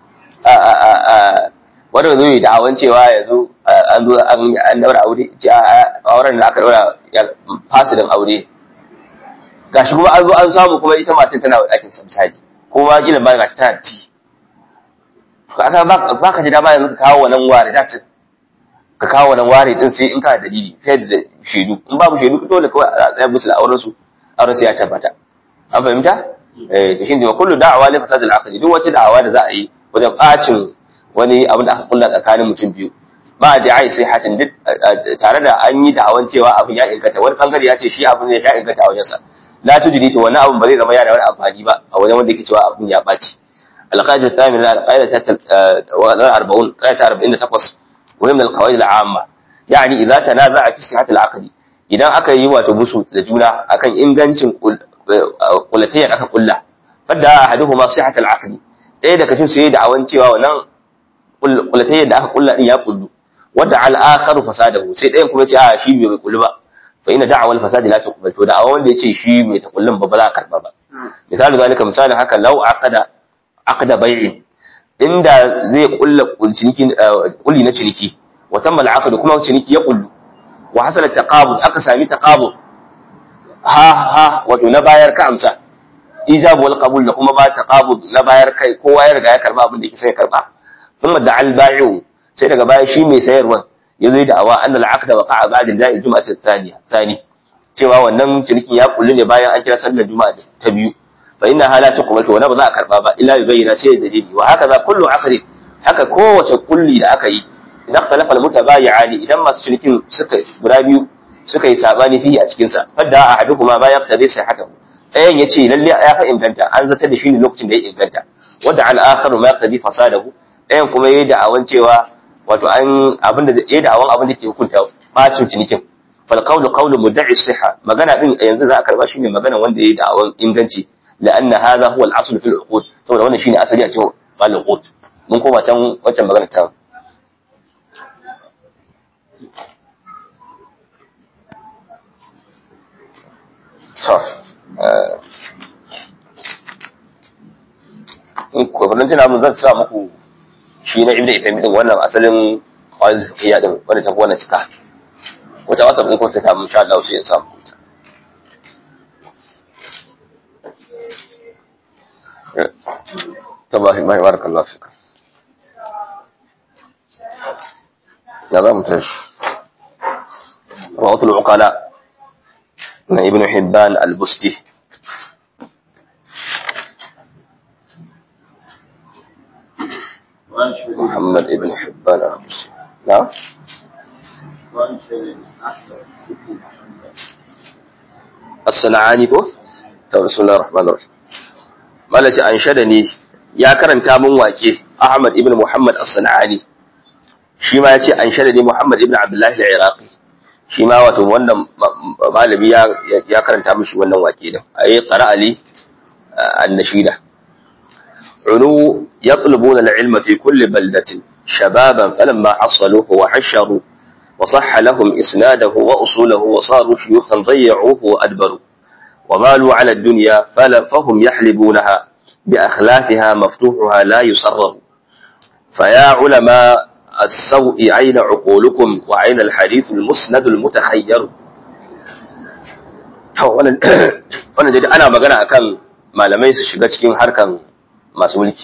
wanda zo yi da'awan cewa yanzu an zo an daura aure auren da aka daura fasidin aure gashi kuma an zo an samu kuma ita matan tana ɗakin sa misali kuma kila ba gashi tana ci aka baka da dama yanzu ka kawo wannan ware da ka kawo wannan ware din sai in ka da dalili sai da shedu in babu shedu dole kawai a tsaya musu da auren su auren sai ya tabbata an fahimta to shine wa kullu da'awa li fasad al-aqd duk wata da'awa da za a yi wajen bacin wani abin da aka kulla tsakanin mutum biyu ba da ai sai hatin duk tare da an yi da'awan cewa abin ya inganta wani bangare ya ce shi abin ne ya inganta a wajensa la tujidi to wannan abin ba zai zama yana da wani amfani ba a wajen wanda yake cewa abin ya baci القاعدة الثامنة القاعدة 40 قاعدة 48 وهي من القواعد العامة يعني إذا تنازع في صحة العقد إذا أكا يواتو بسو لجونا أكا إنغانشن قلتين أكا قلة فدعا أحدهما صحة العقد إذا كتن سيدة عوانتي ونان قلتين أكا قلة إن يقلوا ودعا الآخر فساده سيدين كمتي شيبي ويقول با فإن دعوة الفساد لا تقبل ودعوة وندي شيبي تقلن ببلا كربا مثال ذلك مثال هكا لو عقد بيع inda zai kulli na ciniki wa tammal aqd kuma ciniki ya kullu wa hasala taqabud aka sami taqabud wato na bayar ka amsa ijabu wal qabul da kuma ba taqabud na bayar kai kowa ya riga ya karba abin da yake sai ya karba thumma da'al bai'u sai daga baya shi mai sayarwa yazo da awa annal aqda waqa'a ba'da da'i jum'ati thani cewa wannan cinikin ya kullu ne bayan an kira sallar juma'a ta biyu fa inna hala tuqbal to ba za a karba ba illa yubayyana sai dalili wa hakaza kullu aqdi haka kowace kulli da aka yi idan ikhtalafa almutabayi'ani idan masu cinikin suka guda biyu suka yi sabani fi a cikin sa fadda ahaduhuma ba yaqtadi sihhatahu ɗayan yace lalle ya fa inganta an zata da shi ne lokacin da ya inganta wanda al akharu ma yaqtadi fasadahu ɗayan kuma yayi da'awan cewa wato an abinda yayi da'awan abin da ke hukunta bacin cinikin fal qawlu qawlu mudda'i sihha magana din yanzu za a karba shi ne magana wanda yayi da'awan inganci لأن هذا هو الأصل في العقود saboda wannan shine asali a cikin al-uqud mun koma can wancan magana ta in ko ban tana mun zan sa muku shi na ibnu Uthaymeen din wannan asalin qawaid fiqhiyya din wanda ta wannan cika wata wasa mun ko ta mun insha Allah sai in samu طبعا ما يبارك الله فيك يا ذا متش رواه العقلاء من ابن حبان البستي محمد ابن حبان البستي نعم الصنعاني كو بسم الله الرحمن الرحيم malaci an shada ne ya karanta mun wake Ahmad ibn Muhammad as-San'ani shi ma yace an shada ne Muhammad ibn Abdullah al-Iraqi shi ma wato wannan malami ya karanta mishi wannan wake din ayi qara'a li an-nashida ulu yatlubuna al-ilma fi kulli baldatin shababan falamma hasaluhu wa hasharu wa sahha lahum isnadahu wa usuluhu wa saru shuyukhan dayya'uhu wa adbaru wa malu 'ala ad-dunya fahum yahlibunha bi akhlafiha maftuhuha la yusarraru فيا علماء السوء أين عقولكم وأين الحديث المسند المتخير wannan dai ana magana akan malamai su shiga cikin harkan masu mulki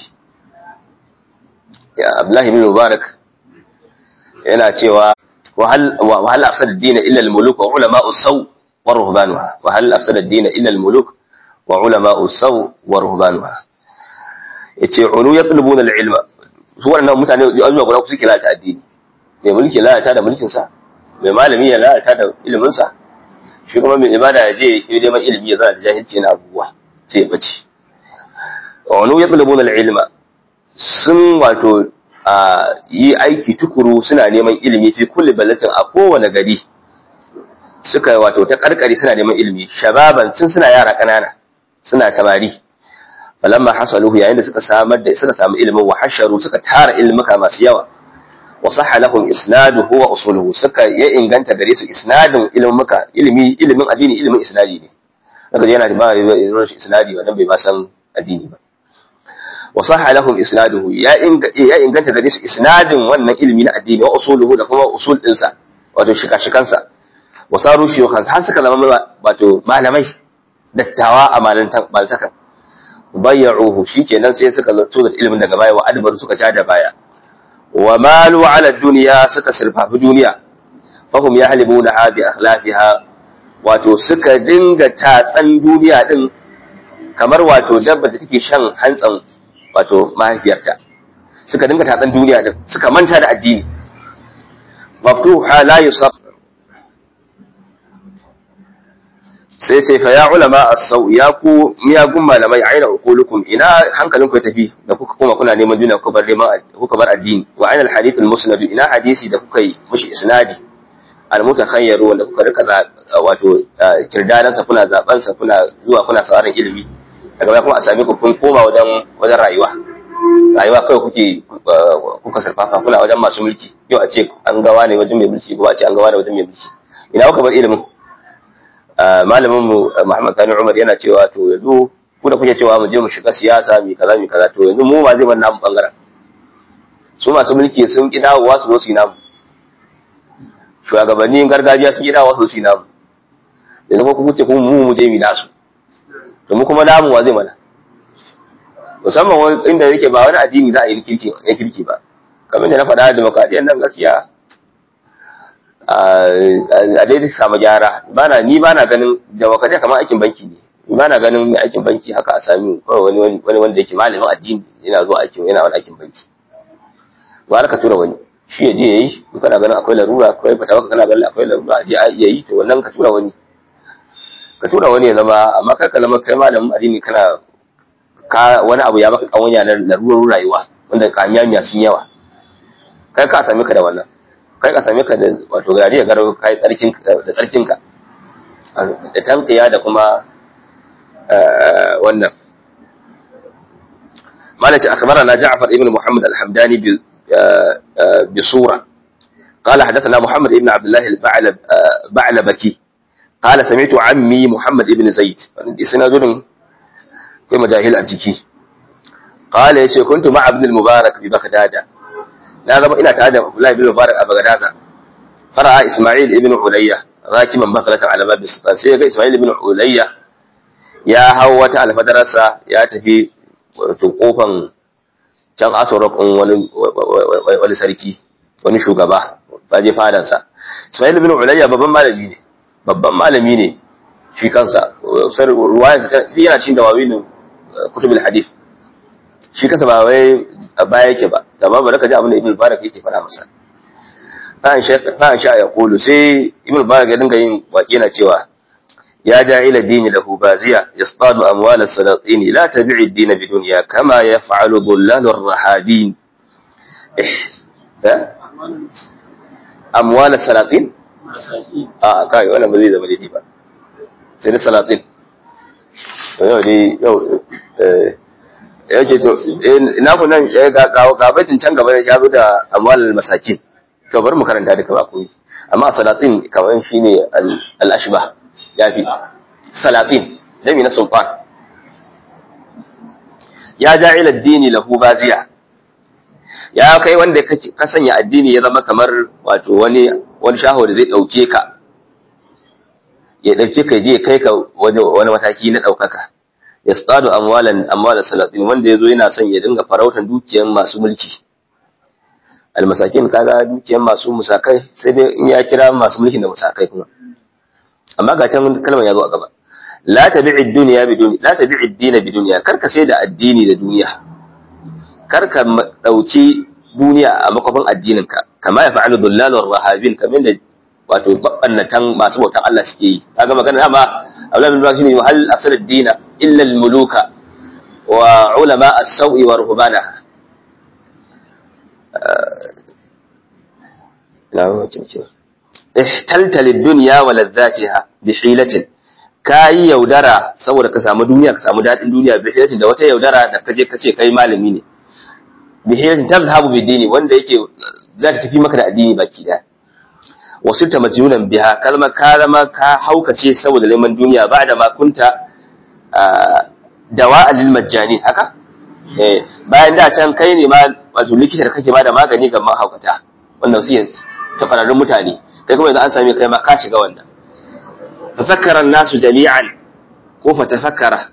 ya Abdullahi bin Mubarak yana cewa wa hal afsada ad-din illa al-muluk wa ulama as-saw wa ruhbanuha wa hal afsada ad-din illa al-muluk wa ulama as-saw wa ruhbanuha yace ulu yatlubuna al-ilma su waɗannan mutane azuwa guda ku suke lalata addini mai mulki lalata da mulkinsa mai malami ya lalata da iliminsa shi kuma mai ibada ya je ya neman ilimi ya zana da jahilci na abubuwa sai ya bace wani ya tsalibuna ilma sun wato yi aiki tukuru suna neman ilimi fi kulli ballatin a kowane gari suka wato ta karkari suna neman ilimi shababan suna yara ƙanana suna samari falamma hasaluhu yayin da suka samu ilimin wa hasharu suka tara ilmuka masu yawa wa sahha lahum isnaduhu wa usuluhu suka ya inganta gare su isnadin ilmuka ilimin addini ilimin isnadi ne daga yana da ba isnadi wannan bai ba san addini ba wa sahha lahum isnaduhu ya inganta gare su isnadin wannan ilimi na addini wa usuluhu da kuma usul dinsa wato shika-shikansa wa saru shuyukhan har suka zama wato malamai dattawa a malantakan bayya'uhu shikenan sai suka zo da ilimin daga baya wa adbar suka ja da baya wa malu ala dunya suka sirfafi duniya fahum yahlibuna bi akhlafiha wato suka dinga tatsan duniya din kamar wato dabba da take shan hantsan wato mahaifiyarta suka dinga tatsan duniya din suka manta da addini maftuha la yusaf sai ce fa ya ulama as-sau ya ku miyagun malamai aina uqulukum ina hankalinku ya tafi da kuka kuma kuna neman duniya kuka bar addini wa aina al-hadith al-musnad ina hadisi da kuka yi mishi isnadi al-mutakhayyaru wanda kuka rika wato kirdadan sa kuna zaban sa kuna zuwa kuna sauraron ilimi daga baya kuma a same ku kun koma wajen rayuwa kai kuka sarfafa kuna wajen masu mulki yau a ce an gawa ne wajen mai mulki ko a ce an gawa ne wajen mai mulki ina kuka bar ilimin malamin mu Muhammad Sani Umar yana cewa to yanzu ku da kuke cewa mu je mu shiga siyasa mi kaza to yanzu mu ma zai bar namu bangaren su masu mulki sun ki dawowa su zo su yi namu shugabannin gargajiya sun ki dawowa su zo su yi namu yanzu ko kuke ku mu je mu nasu to mu kuma namu wa zai mana musamman inda yake ba wani addini za a yi kirki ba kamar da na faɗa da demokradiyyar nan gaskiya a daidai samu gyara ni ba na ganin demokradiyya kamar aikin banki ne ba na ganin mai aikin banki haka a sami kawai wani wanda yake malamin addini yana zuwa yana wani aikin banki ba ka tura wani shi ya je ya yi kana ganin akwai larura akwai fatawa kana ganin akwai larura a je a iya yi to wannan ka tura wani ya zama amma kar ka zama kai malamin addini kana wani abu ya maka kawanya na larurar rayuwa wanda kamiyamiya sun yawa kai ka same ka da wannan kai ka same ka da wato gari ya garo kai tsarkinka da tanqiya da kuma wannan malaka akhbarana Ja'far ibn Muhammad al-Hamdani bi sura قال حدثنا محمد ابن عبد الله البعلبكي قال سمعت عمي محمد ابن زيد اسنادun kai majahil a ciki قال yace kuntu ma ibn al-Mubarak bi Baghdad na zama ina tare da Abdullah ibn Mubarak a Baghdad fara Isma'il ibn Ulayya rakiman bakratan ala bab sultan sai ga Isma'il ibn Ulayya ya hawo wata alfadarsa ya tafi to kofan can asorok wani sarki wani shugaba baje fadansa Isma'il ibn Ulayya babban malami ne shi kansa sai ruwayarsa yana cikin dawawin kutubul hadith shi kansa ba wai baya yake ba amma baraka ji abin da Ibn Mubarak yake fara masa fa sha ya kulu sai Ibn Mubarak ya dinga yin waƙi na cewa ya ja'ila dini lahu baziya yastadu amwal as-salatin la tabi'i ad-din bidunya kama yaf'alu dhullal ar-rahabin amwal salatin a kai wannan ba zai zama daidai ba sai da salatin yau dai yau ce to ina ku nan ga baitin can gaba ya zo da amwal masakin to bari mu karanta duka ba koyi amma salatin kamar shine al-ashbah yafi salatin dami na sultan ya ja'ila ad-dini lahu baziya ya kai wanda ka sanya addini ya zama kamar wato wani shaho da zai dauke ka ya dauke ka je kai ka wani mataki na daukaka yasqadu amwal salatin wanda yazo yana son ya dinga farautan dukiyan masu mulki almasakin kaga dukiyan masu musakai sai dai in ya kira masu mulkin da musakai kuma amma ga can kalmar yazo a gaba la tabi'i ad-dunya biduni la tabi'i ad-din bidunya karka sai da addini da duniya karka dauki duniya a makofin addininka kama ya fa'alu dullalur rahabin kamar da wato babannatan masu bautan Allah suke yi kaga magana amma Abdullah bin Bakr ne hal asal ad-din illa al-muluka wa ulama as-sawi wa ruhbanaha ihtalta lid-dunya wa ladhatiha bi hilatin kai yaudara saboda ka samu duniya ka samu dadin duniya bi hilatin da wata yaudara da kaje kace kai malami ne bi hilatin tazhabu bid-dini wanda yake za ta tafi maka da addini baki daya wasilta majnunan biha kalma ka zama ka haukace saboda neman duniya ba'da ma kunta dawa lil majani haka bayan da can kai ne ma wato likita da kake bada magani ga mahaukata wannan su yanzu ta fararrun mutane kai kuma yanzu an same kai ma ka shiga wannan tafakkara an-nasu jami'an ko fa tafakkara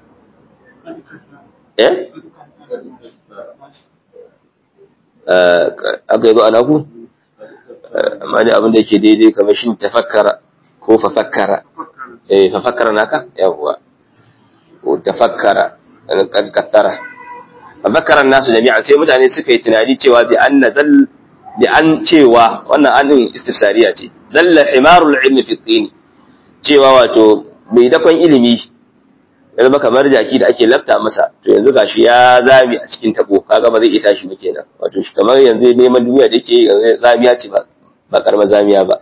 aka yi zo ana ku amma ne abin da yake daidai kamar shi tafakkara ko fa fakkara fa fakkara naka yawwa ko tafakkara kan kattara fakaran nasu jami'an sai mutane suka yi tunani cewa bi an cewa wannan anin istifsariya ce zalla himarul ilmi fi tsini cewa wato mai dakon ilimi ya zama kamar jaki da ake lafta masa to yanzu gashi ya zami a cikin tabo kaga ba zai iya tashi ba kenan wato shi kamar yanzu neman duniya da yake zamiya ce ba karamar zamiya ba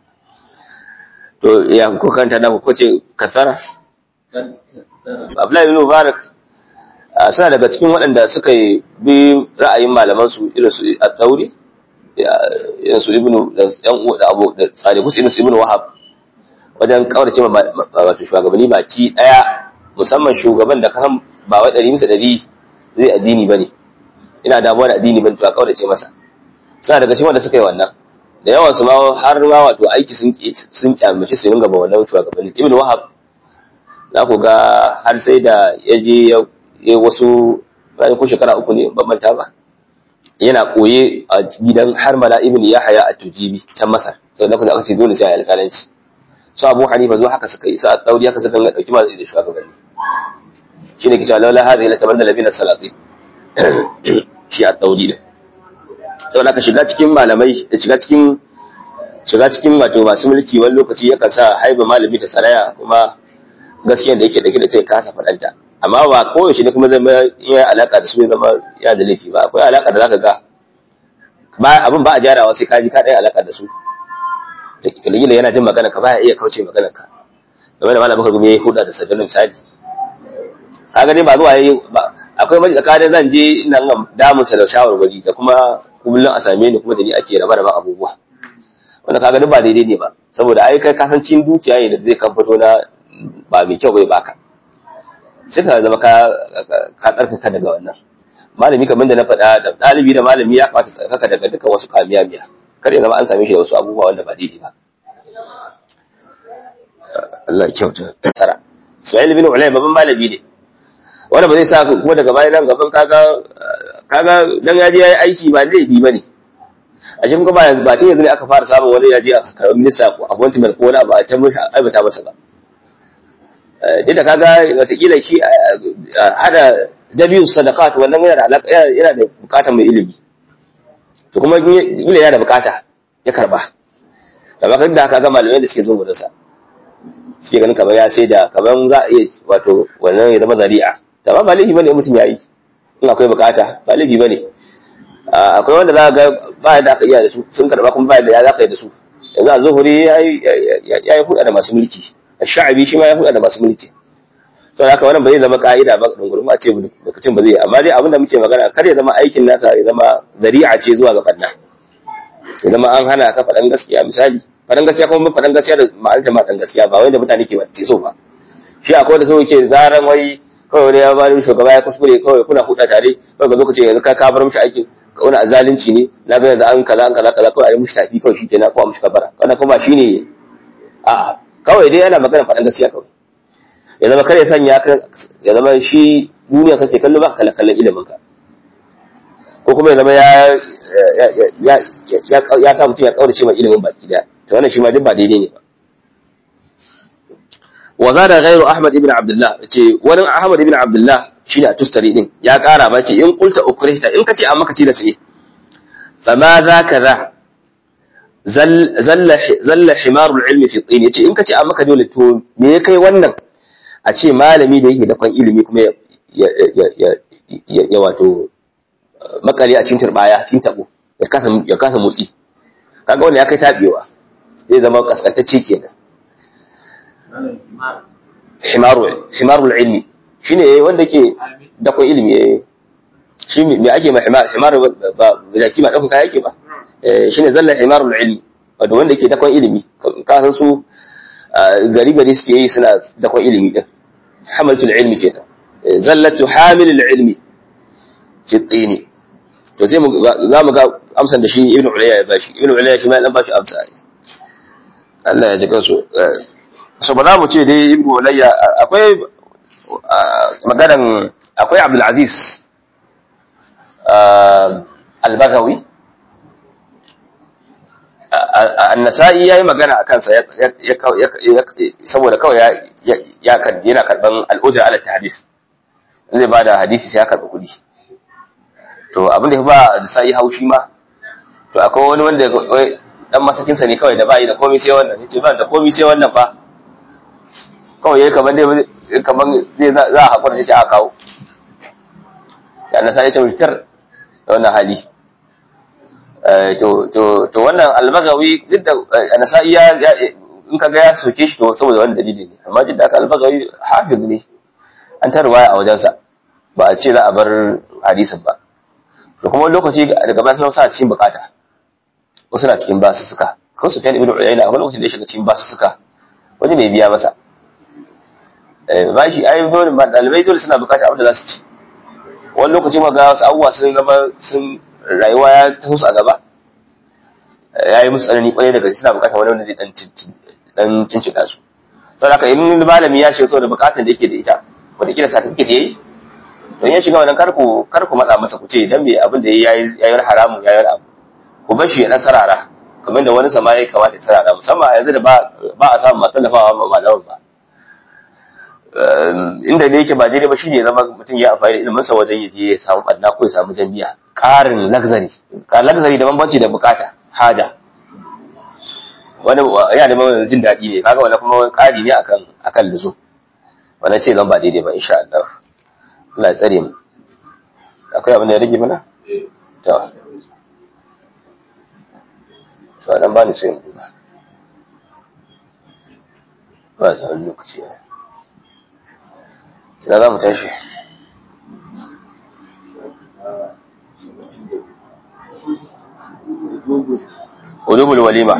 to ya ko kanta da ko ce kasara Abdullahi bin Mubarak suna daga cikin waɗanda suka yi bi ra'ayin malamansu irin su al-Thawri irin su Ibnu da yan uwa da Abu da Sadiqus irin su Ibnu Wahab wajen kaurace ma wato shugabanni baki daya musamman shugaban da kan ba wai 100% zai addini bane ina damuwa da addini bane to a kaurace masa suna daga cikin wanda suka yi wannan da yawan su ma har ma wato aiki sun kyamace su ringa ba wannan shugabanni Ibnu Wahab za ku ga har sai da yaje ya wasu bayan ko shekara 3 ne ban manta ba yana koye a gidan Harmala ibn Yahya at-Tujibi can Masar sai da aka ce dole sai ya alƙalanci su Abu Hanifa zo haka suka yi sa Daudi haka suka dauki ma da shugabanni shine kici laula hadhihi la tamanna labina salati shi at-Daudi da saboda ka shiga cikin malamai da shiga cikin wato masu mulki wani lokaci yakan sa haiba malami ta saraya kuma gaskiyar da yake da sai kasa fadanta amma ba koyaushe ne kuma zama iya alaka da su ne zama ya da laifi ba akwai alaka da zaka ga ba abin ba a jarawa sai kaji ka dai alaka da su kila yana jin magana ka ba ya iya kauce magana ka game da malamin ka yayi huda da sabbin misali kaga dai ba zuwa yayi ba akwai maji tsakanin zan je ina damun sa da shawarwari da kuma kullun a same ni kuma da ni ake raba abubuwa wanda kaga duk ba daidai ne ba saboda ai kai kasancin dukiya ne da zai kan fito na ba mai kyau bai baka sai ka zama ka tsarkaka daga wannan malami kamar da na faɗa da ɗalibi da malami ya kamata tsarkaka daga dukkan wasu kamiya kar ya zama an same shi da wasu abubuwa wanda ba daidai ba Allah kyauta tsara Suhail bin Ulay babban malami ne wanda ba zai sa kuma daga bayan nan gaban kaga dan yaji yayi aiki ba laifi bane a cikin kuma ba tun yanzu ne aka fara samun wani yaji a karamar minista ko appointment ko wani abu a ta mishi aibata masa ba duk da kaga watakila shi hada jami'u sadaqat wannan yana da bukatar mai ilimi to kuma ila yana da bukata ya karba kamar kan da kaga malamai da suke zo gurin sa suke ganin kamar ya sai da kamar za a iya wato wannan ya zama zari'a amma ba laifi bane mutum yayi in akwai bukata ba laifi bane akwai wanda za ga ba da aka iya da su sun karba kuma ba da ya za ka yi da su yanzu a zuhuri ya yi huda da masu mulki sha'abi shi ma ya huda da masu mulki sau haka wannan ba zai zama ka'ida ba ɗungurma a ce lokacin ba zai amma dai abinda muke magana kar ya zama aikin naka ya zama zari'a ce zuwa ga ɓanna ya zama an hana ka faɗan gaskiya misali faɗan gaskiya kuma faɗan gaskiya da ma'anar ma ɗan gaskiya ba wai da mutane ke ce so ba shi akwai da so ke zaran wai kawai wani ya bani shugaba ya kuskure kawai kuna huda tare kawai ga lokacin yanzu ka bar mishi aikin wani azalunci ne na ga yanzu an kaza kawai a yi mishi tafi kawai shi kenan ko a mishi kabara wannan kuma shine a kawai dai yana magana faɗan gaskiya kawai ya zama kare sanya ya zama shi duniya kake kallo ba kallon ilimin ka ko kuma ya zama ya sa mutum ya kaurace mai ilimin baki da to wannan shi ma duk ba daidai ne ba wa zada ghayru ahmad ibn abdullah ce wani ahmad ibn abdullah shine a tustari din ya kara ba ce in qulta ukrihta in kace amma kace da sai fa ma za kaza zalla himarul ilmi fi tin yace in kace amma ka dole to me kai wannan a ce malami da yake da kwan ilimi kuma ya wato makari a cikin turbaya cikin tabo ya kasa motsi kaga wannan ya kai tabewa zai zama kaskantacce kenan himarul ilmi shine wanda yake da kwan ilimi shi me ake ma himar ba zaki ba dauka yake ba shine zalla himarul ilmi wanda yake da kwan ilimi ka san su gari suke yi suna da kwan ilimi din hamalatul ilmi kenan zallatu hamilul ilmi fi tsini to sai za mu ga amsan da shi ibnu ulayya ya bashi ibnu ulayya shi ma dan bashi amsa Allah ya ji kansu so ba za mu ce dai ibnu ulayya akwai maganan akwai abdul aziz al-baghawi an-nasa'i yayi magana akan sa saboda kawai yana karban al-ujra ala tahdith zai bada hadisi sai ya karba kudi to abin da ba da sai haushi ma to akwai wani wanda dan masakin sa ne kawai da bai da komai sai wannan yace ba da komai sai wannan fa kawai yayi kaman zai za a hakura sai a kawo ya na sai ya ce mutar wannan hali to wannan al-Baghawi duk da Nasa'i in kaga ya soke shi to saboda wannan dalili ne amma duk da aka al-Baghawi hafiz ne an tarwaya a wajensa ba a ce za a bar hadisin ba to kuma lokaci daga bayan sun sa cikin bukata wasu na cikin basu suka ko su fiye ibn Uyayna wani lokacin da ya shiga cikin basu suka wani ne biya masa ba shi ai dole ba dalibai dole suna bukata abin da za su ci wani lokaci ma ga wasu abubuwa sun zama sun rayuwa ya taso su a gaba ya yi musu tsanani kwarai daga suna bukatar wani wanda zai dan cincina su sau da in malami ya shiga saboda bukatar da yake da ita wataƙila certificate ya yi don ya shiga wannan karku matsa masa ku ce dan me abin da ya yi haramun ya yi abu ku bar shi ya dan sarara kamar da wani sama ya kamata ya sarara musamman a yanzu da ba a samun masu tallafawa malaman ba inda ne yake ba daidai ba shine zama mutum ya amfani da iliminsa wajen ya je ya samu ɓanna ko ya samu jami'a ƙarin luxury da bambanci da bukata haja wani yana da jin daɗi ne kaga wani kuma ƙari ne akan luzo wannan ce zan ba daidai ba insha Allah Allah ya tsare mu akwai abin da ya rage mana to dan ba ni sai mu ba za a lokaci ina za mu tashi ulubul walima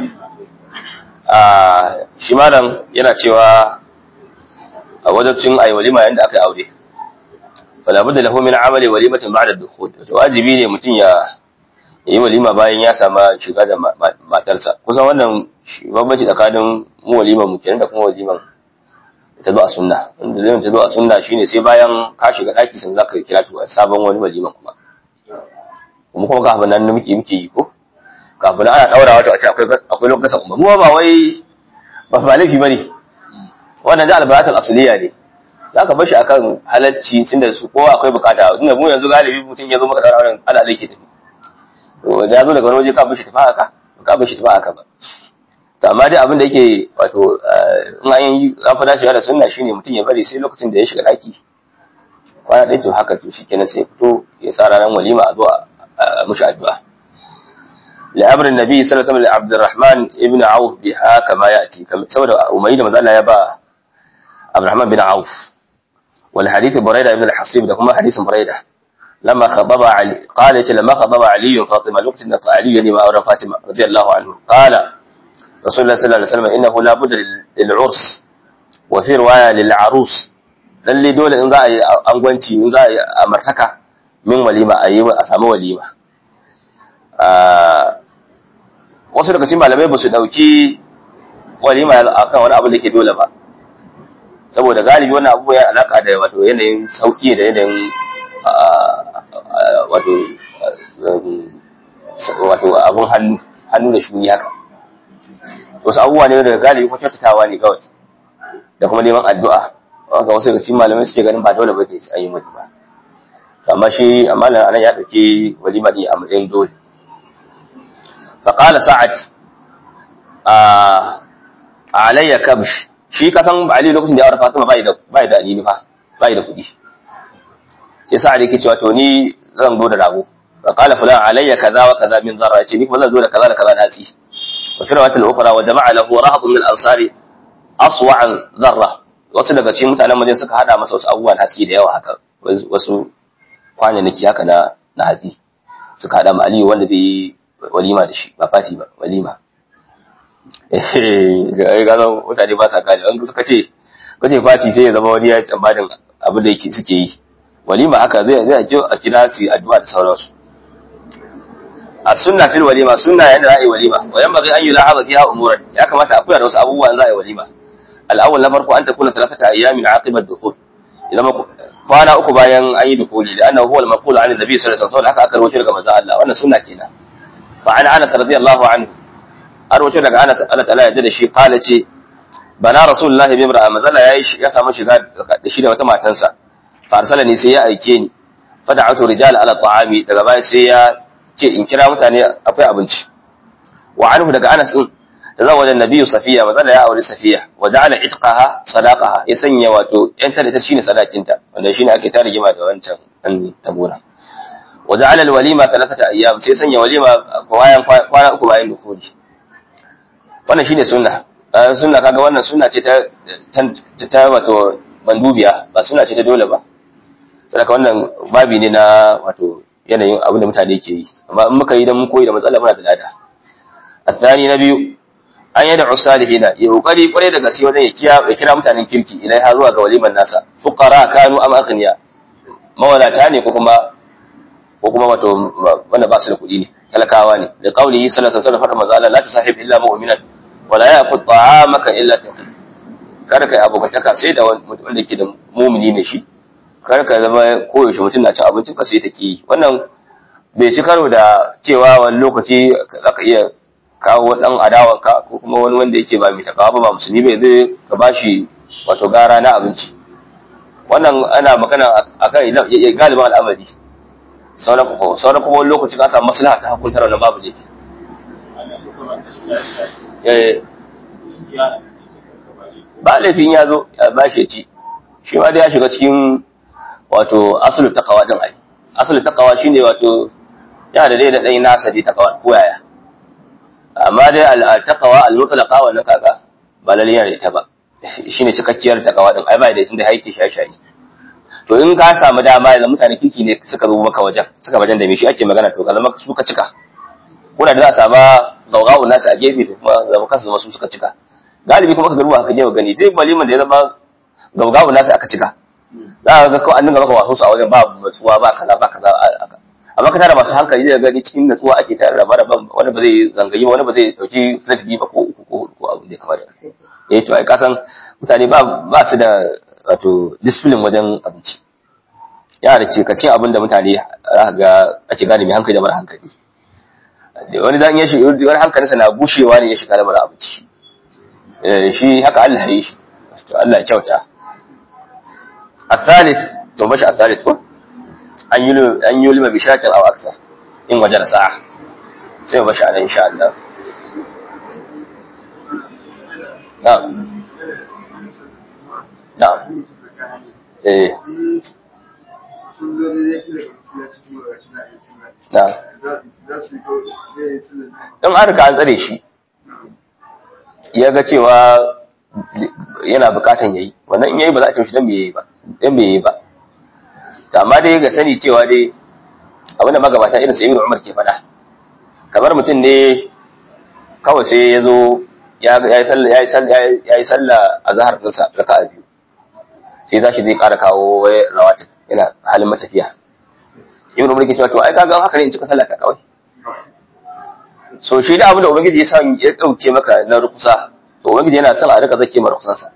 shi malam yana cewa a wajibcin ayi walima yanda aka yi aure wala budda lahu min amali walimatin ba'da ad-dukhul wajibi ne mutum ya yi walima bayan ya sama shiga da matarsa kusan wannan bambanci tsakanin mu walima mu kenan da kuma waliman ta zo a sunna wanda zai ta zo a sunna shine sai bayan ka shiga daki sun zaka kira to sabon wani waliman kuma kafin nan muke yi ko kafin ana daurawa to a ce akwai lokacin umma mu ba wai ba laifi bane wannan da albaratul asliya ne zaka bar shi akan halacci tunda su kowa akwai bukata tunda mu yanzu galibi mutun yazo maka daura wannan ala lake tafi to da yazo daga wani waje ka bar shi tafi haka ka bar shi tafi haka ba to amma dai abin da yake wato in an yi an fada shi da sunna shine mutun ya bari sai lokacin da ya shiga daki kwana ɗaya to haka to shikenan sai fito ya sa ranar walima a zo mushi addu'a لأمر النبي صلى الله عليه وسلم لعبد الرحمن ابن عوف بها كما يأتي saboda umayyi da manzo Allah ya ba Abdurrahman bin Auf wal hadith Burayda ibn al-Hasib da kuma hadisin Burayda لما خطب علي قال لما خطب علي فاطمه لقد علي لما أورى فاطمه رضي الله عنه قال رسول الله صلى الله عليه وسلم انه لا بد للعرس وفي روايه للعروس lalle dole in za a yi angwanci in za a yi amartaka min walima a samu walima wasu daga cikin malamai ba su dauki walima akan wani abu da ke dole ba saboda galibi wannan abu ya alaka da wato yanayin sauki da yanayin wato abun hannu da shuni haka wasu abubuwa ne daga galibi ko kyautatawa ne kawai da kuma neman addu'a ga wasu daga cikin malamai suke ganin ba dole ba ke an yi mutu ba amma shi amma nan ya dauke walima ne a matsayin dole فقال سعد alayya kabsh shi kasan Ali lokacin da ya aure Fatima bai da alini fa bai da kudi sai Sa'ad yake cewa to ni zan zo da rago fa qala fulan alayya kaza wa kaza min zarra ce ni kuma zan zo da kaza da kaza da hatsi wa fi riwayatil ukhra wa jama'a lahu rahab min al-ansari aswa'an zarra wasu daga cikin mutanen Madina suka hada masa wasu abubuwan hatsi da yawa haka wasu kwananaki haka na hatsi suka hada ma Ali wanda zai yi walima da shi ba fati ba walima ga mutane ba sa gane an suka ce fati sai ya zama wani ya tsammanin abin da yake suke yi walima haka zai a kira su addu'a da sauransu as-sunna fil walima sunna yanda za a yi walima wa yamma zai an yi lahaza fiha umuran ya kamata a kula da wasu abubuwa za a yi walima al-awwal na farko an takuna thalathata ayyamin aqibat dukhul idan kwana uku bayan an yi dukhuli da annahu huwa al-maqul an an-nabi sallallahu alaihi wasallam haka aka rawaito daga manzo Allah wannan sunna kenan fa an Anas radiyallahu anhu arwato daga Anas Allah ta'ala ya da shi kala ce bana rasulullahi bi imra'a mazala ya samu shiga da shi da wata matansa farsalani sai ya aike ni fada'atu rijal ala ta'ami daga baya sai ya ce in kira mutane akwai abinci wa anhu daga Anas din tazawaja an-nabiy Safiya mazala ya aure Safiya wa ja'ala itqaha sadaqaha ya sanya wato yanta da ta shine sadakinta wanda shine ake ta rigima da wancan an tabuna wa ja'ala al-walima 3 ayyam sai sanya walima kwana uku bayan dukuri wannan shine sunna kaga wannan sunna ce ta wato mandubiya ba sunna ce ta dole ba saboda wannan babi ne na wato yanayin abin da mutane ke yi amma in muka yi dan mun koyi da matsala muna da lada athani na biyu an yada usalihina ya kokari kware da gaske wajen ya kira mutanen kirki ilai ha zuwa ga waliman nasa fuqara kanu am aghniya mawalata ne ko kuma wato wanda ba su da kudi ne talakawa ne da kauli sallallahu alaihi wasallam manzo Allah la tusahib illa mu'minan wala yaqut ta'amaka illa taqi kada kai abokataka sai da wanda yake da mu'mini ne shi kada ka zama koyaushe mutum na cin abincin ka sai take wannan bai ci karo da cewa wani lokaci zaka iya kawo dan adawanka ko kuma wani wanda yake ba mai takawa ba musulmi bai zai ka bashi wato gara na abinci wannan ana magana akan galiban al'amari sauran kuma wani lokaci ka samu maslaha ta hukuntar wannan babu ne ba laifin ya zo ya bashi ci shi ma da ya shiga cikin wato asalin takawa din ai asalin takawa shine wato yana da dai da dai nasa dai takawa ko yaya amma dai al-taqwa al-mutlaqa wannan kaga ba lalle yana da ita ba shine cikakkiyar takawa din ai ba da sun da haike shayi to in ka samu dama yanzu mutane kiki ne suka zo maka wajen da me shi ake magana to ka zama su ka cika kuna da za a saba gaugawo nasu a gefe to kuma zama kansu zama su suka cika galibi kuma ka garuwa haka je gani duk maliman da ya zama gaugawo nasu aka cika za ka ga kawai an dinga maka wasu a wajen ba matsuwa ba kaza amma ka tara masu hankali da gani cikin natsuwa ake tare da ban wani ba zai zangayi wani ba zai dauki latifi ba ko uku ko abu da kamar to ai kasan mutane ba su da wato discipline wajen abinci yana da cikacin abin da mutane ga ake gane mai hankali da mara hankali wani dan ya shiga wani hankalinsa na bushewa ne ya shiga lamar abinci shi haka Allah ya yi shi to Allah ya kyauta الثالث to bashi الثالث ko an yi lima bishatin aw akthar in wajen sa'a sai bashi ana insha Allah na'am na'am in an riga an tsare shi ya ga cewa yana bukatan yayi wannan in yayi ba za a ce shi dan me yayi ba to amma dai ga sani cewa dai abinda magabata irin sai Ibn Umar ke faɗa kamar mutum ne kawai sai ya zo ya yi sallah a zahar ɗinsa raka'a biyu sai za shi zai ƙara kawo rawatin yana halin matafiya Ibn Umar ke cewa to ai kaga haka ne in cika sallah ta kawai so shi da abin da ubangiji ya san ya dauke maka na rukusa to ubangiji yana son a rika zake mara rukusansa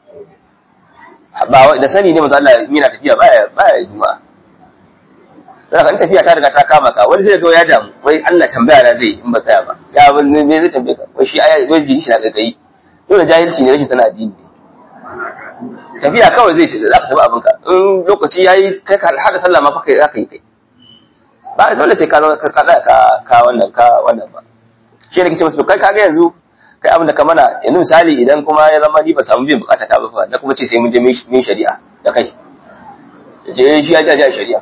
ba da sani ne manzo Allah yana tafiya baya juma'a sai kan tafiya ta riga ta kama ka wani zai ga ya damu wai Allah tambaya na zai in ba tsaya ba ya me zai tambaye ka wai shi aya wai jini shi na kai dole jahilci ne rashin sana addini ne tafiya kawai zai ce za ka tafi abinka in lokaci yayi kai ka hada sallah ma fa kai za ka yi kai ba dole sai ka wannan ba shi ne kace musu kai kaga yanzu kai abin da ka mana yanzu misali idan kuma ya zama ni ba samu biyan bukata ta ba fa na kuma ce sai mun je min shari'a da kai je shi ya ja shari'a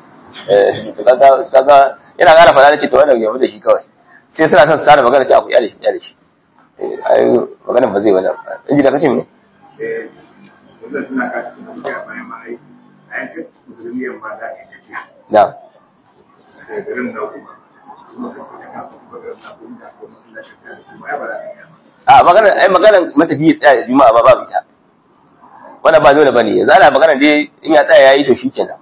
kaga yana ƙara fada da ce to wannan yamu da shi kawai sai suna son su tsara magana ce a ku yale shi ai magana ba zai wani inji da kace me wannan suna ka tafiya bayan ma ai ai musulmiyan ba da ke tafiya da garin da kuma ka fita ka kuma garin da kuma da kuma Allah shi ka shi ba ba da ka a maganar matafiya tsaya juma'a ba babu ita wannan ba dole bane yanzu ana magana dai in ya tsaya yayi to shikenan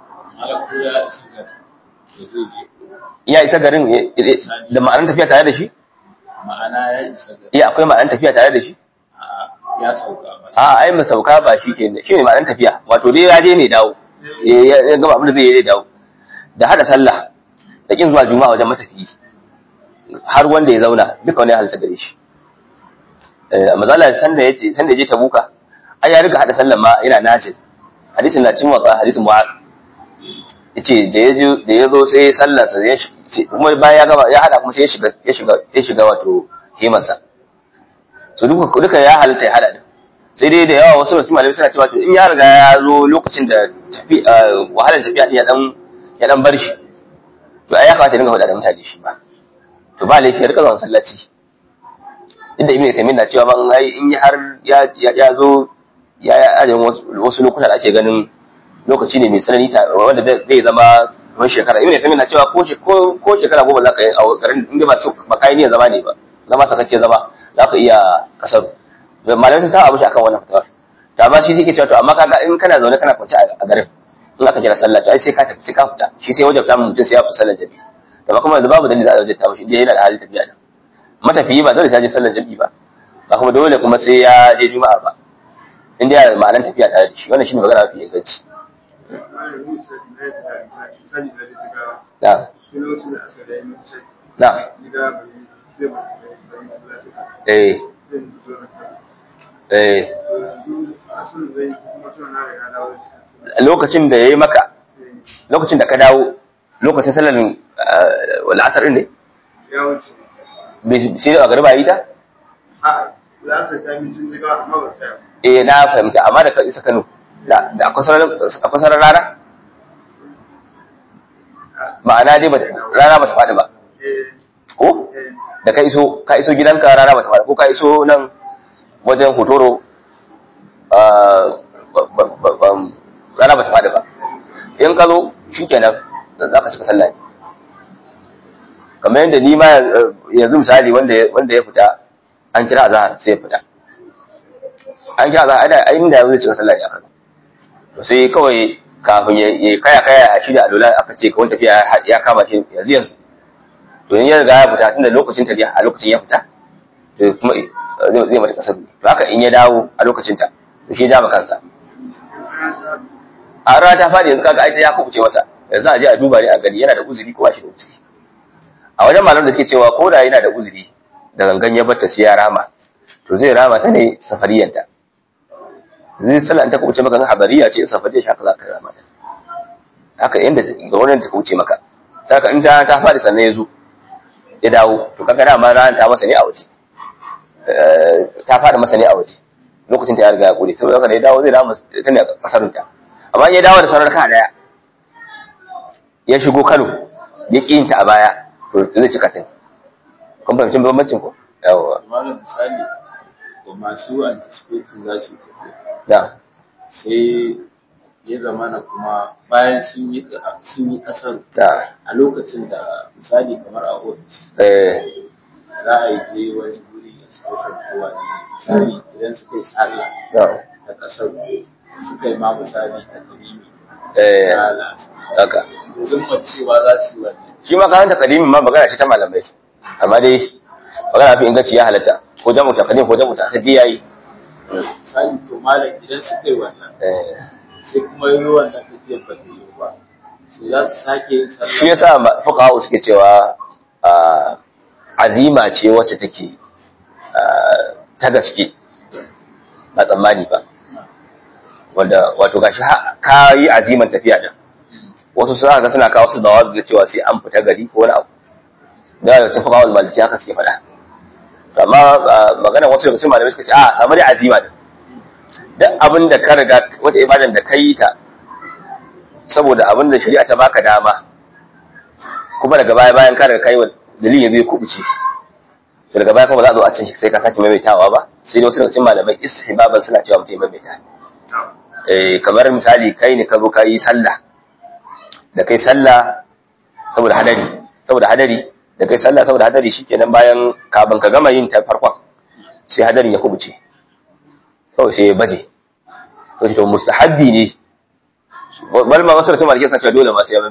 ya isa garin da ma'anar tafiya tare da shi ma'ana ya isa garin iya akwai ma'anar tafiya tare da shi ya sauka ai mu sauka ba shi ke shi ne ma'anar tafiya wato dai ya je ne dawo ya gaba abin da zai yi dawo da hada sallah da kin zuwa juma'a wajen matafiyi har wanda ya zauna duka wani halitta gare shi mazala sanda ya je tabuka ai ya riga hada sallah ma yana nazil hadisin na cin watsa hadisin mu'ad yace da ya zo sai sallar sa ya kuma bayan ya gaba ya hada kuma sai ya shiga wato himansa so duka ya halitta ya hada din sai dai da yawa wasu malamai suna cewa to in ya riga ya zo lokacin da wahalar tafiya din ya dan bar shi to ai ya kamata dinga hada da mutane shi ba to ba laifi ya rika zuwa sallaci inda ibnu taymiyyah na cewa ban ai in har ya zo ya ajin wasu lokuta da ake ganin lokaci ne mai tsanani wanda zai zama kamar shekara ibnu taymiyyah na cewa ko shekara goma za ka yi a garin inda ba kai ne zama ne ba na ma sakakke zama za ka iya kasar malamai sun ta abu shi akan wannan fatawar to amma shi yake cewa to amma kaga in kana zaune kana kwance a garin in aka kira sallah to ai sai ka tafi sai ka fita shi sai wajabta mun mutum sai ya fi sallar jami'i da kuma yanzu babu dalili da zai ta mishi yana da halin tafiya da matafiyi ba dole sai ya je sallar jami'i ba ba kuma dole kuma sai ya je juma'a ba in dai yana da ma'anar tafiya tare da shi wannan shine magana mafi inganci lokacin da ya yi maka lokacin da ka dawo lokacin sallar al'asar ne? sai da garba yi ta? Na fahimta amma da ka isa Kano da akwai sauran rana? ma'ana dai rana ba ta faɗi ba ko? da ka iso gidanka rana ba ta faɗi ko ka iso nan wajen hotoro rana ba ta faɗi ba in ka zo shi kenan za ka cika sallah ne kamar yadda ni ma yanzu misali wanda ya fita an kira azhar sai ya fita an kira azhar ai inda zai cika sallah ne akan to sai kawai kafin ya kaya shi da alola aka ce kawai tafiya ya kama shi yanzu to in ya riga ya fita tunda lokacin ta a lokacin ya fita to kuma zai mata kasar to haka in ya dawo a lokacin ta to shi ya ja kansa a rana ta faɗi yanzu kaga ai ya kubuce masa yanzu a je a duba ne a gani yana da uzuri ko ba shi da uzuri a wajen malam da suke cewa ko da yana da uzuri da gangan ya batta sai ya rama to zai rama ta ne safariyanta zai sallah ta kubuce maka habariya ce safariya shi haka za ka rama ta haka inda ga wannan ta kubuce maka saka in ta faɗi sannan ya zo ya dawo to kaga dama ran ta masa ne a waje ta faɗi masa ne a waje lokacin ta ya riga ya kure saboda haka da ya dawo zai rama ta ne a kasarunta amma ya dawo da sauran ka daya ya shigo Kano ya ƙi yin ta a baya to zai cika ta kun fahimci bambancin ko yawa malam misali da masu anticipating za su tafi da sai ya zamana kuma bayan sun yi kasar da a lokacin da misali kamar a ofis za a yi je wani guri a special kowa ne misali idan suka yi sallah da kasar suka yi ma misali ta kalimi haka zumma cewa za su yi wannan shi ma karanta kadimin ma magana ce ta malamai amma dai magana fi inganci ya halatta ko jamu takadim ko jamu ta'khir yayi misali to malam idan suka yi wannan sai kuma yi wannan tafiyar ba ta yi ba sai za su sake yin sallah shi yasa fuqaha suke cewa azima ce wacce take ta gaske ba tsammani ba wanda wato gashi ka yi aziman tafiya din wasu suna ga suna kawo su da wasu da cewa sai an fita gari ko wani abu da ya tafi kawo maliki haka suke faɗa amma magana wasu daga cikin malamai suka ce a samu da azima din duk abin da ka riga wata ibadan da ka yi ta saboda abin da shari'a ta baka dama kuma daga baya bayan ka riga kai wa dalilin zai kubuce to daga baya kuma za a zo a ce sai ka sake maimaitawa ba sai dai wasu daga cikin malamai istihbaban suna cewa mutum maimaita kamar misali kai ne ka zo ka yi sallah da kai sallah saboda hadari da kai sallah saboda hadari shikenan bayan kafin ka gama yin ta farkon sai hadarin ya kubuce kawai sai ya baje to mustahabbi ne bal ma wasu malike suna cewa dole ma sai ya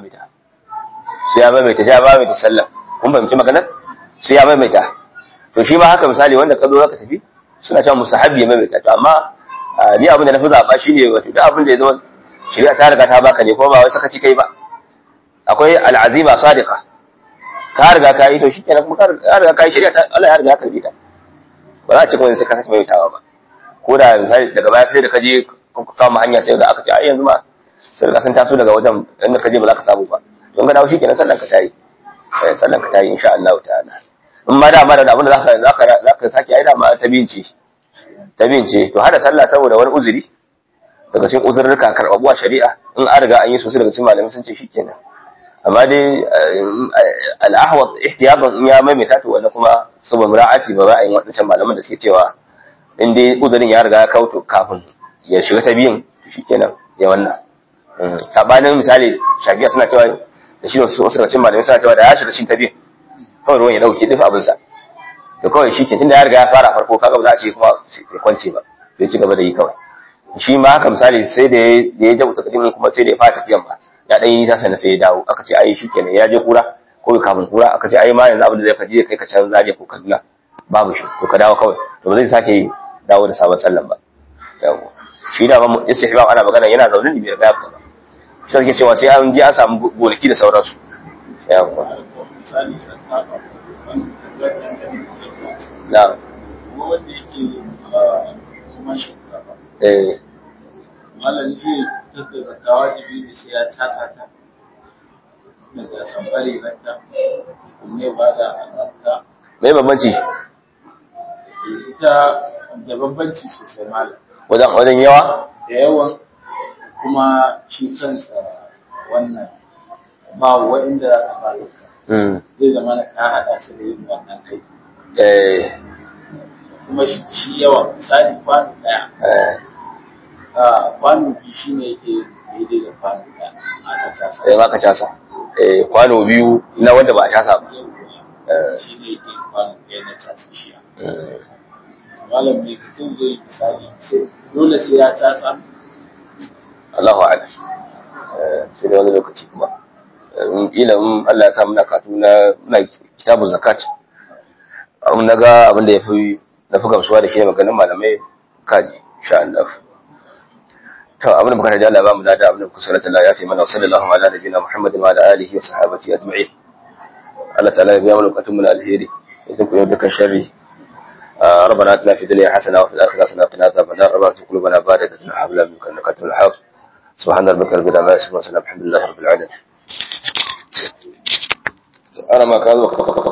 maimaita sallah kun fahimci maganar sai ya maimaita to shi ma haka misali wanda ka zo zaka tafi suna cewa mustahabbi ya maimaita to amma ni abin da na fi zaba shine wato duk abin da ya zama shari'a ta riga ta baka ne ko ba wai sakaci kai ba akwai al'azima sadiqa ka riga ka yi to shikenan kuma ka riga ka yi shari'a Allah ya riga ya karbe ta ba za a ce kuma sai ka sace maimaitawa ba ko da misali daga baya sai da ka je ka kama hanya sai da aka ce ai yanzu ma sai da sun taso daga wajen inda ka je ba za ka samu ba don ka dawo shikenan sallan ka tayi sallan ka tayi insha Allah ta'ala in ma da abin da zaka sake ai da ma ta bince to hada sallah saboda wani uzuri daga cikin uzurruka karbabuwa shari'a in an riga an yi sosai daga cikin malamai sun ce shikenan amma dai al'ahwat ihtiyaban in ya maimaita to wanda kuma saboda mura'ati ba ra'ayin wadancan malaman da suke cewa in dai uzurin ya riga ya kauto kafin ya shiga ta biyan shikenan ya wannan sabanin misali shafi'a suna cewa da shi wasu daga cikin malamai suna cewa da ya shiga cikin ta biyan kawai ruwan ya dauke duk abin sa to kawai shikenan tunda ya riga ya fara farko kaga ba za a ce kuma ya kwance ba sai ci gaba da yi kawai shi ma haka misali sai da ya jabu takadimin kuma sai da ya fara tafiyan ba ya dan yi nisa sannan sai ya dawo aka ce ai shikenan ya je kura ko kafin kura aka ce ai ma yanzu abin da zai kaje kai ka can zaje ko kaduna babu shi to ka dawo kawai to ba zai sake dawo da sabon sallan ba yawo shi da ba istihbab ana magana yana zaune ne bai ga ba shi suke cewa sai an je an samu gonaki da sauransu yawo na wanda yake kuma shinkafa malam zai fitar da zakka wajibi ne sai ya tasa ta daga sambari ranta kuma ba da zakka me bambanci ita da bambanci sosai malam wajen yawa da yawan kuma shi kansa wannan ba wa'inda za ka fara zai zama na ka hada su da yin wannan aiki kuma shi yawa misali kwano daya kwano biyu shi ne yake daidai da kwano daya aka casa kwano biyu na wanda ba a casa ba shi ne yake kwano daya na casa shiya malam mai fitin zai misali dole sai ya casa Allahu a'lam sai da wani lokaci kuma ila Allah ya sa muna katu na kitabu zakat na ga abin da na fi gamsuwa da shi ne maganin malamai kaji insha Allah to abin da muka da Allah ba mu da abin da kusa Allah ya ce mana sallallahu ala nabiyina Muhammadin wa ala alihi wa sahbihi ajma'in Allah ta'ala ya biya mana bukatun mu na alheri idan ku yi dukkan sharri ربنا اتنا في الدنيا حسنه وفي الاخره حسنه وقنا عذاب النار ربنا اغفر قلوبنا بعد إذ هديتنا وهب لنا من لدنك رحمة الحق سبحان ربك رب العزة عما يصفون وسلام الحمد لله رب العالمين أنا ما كان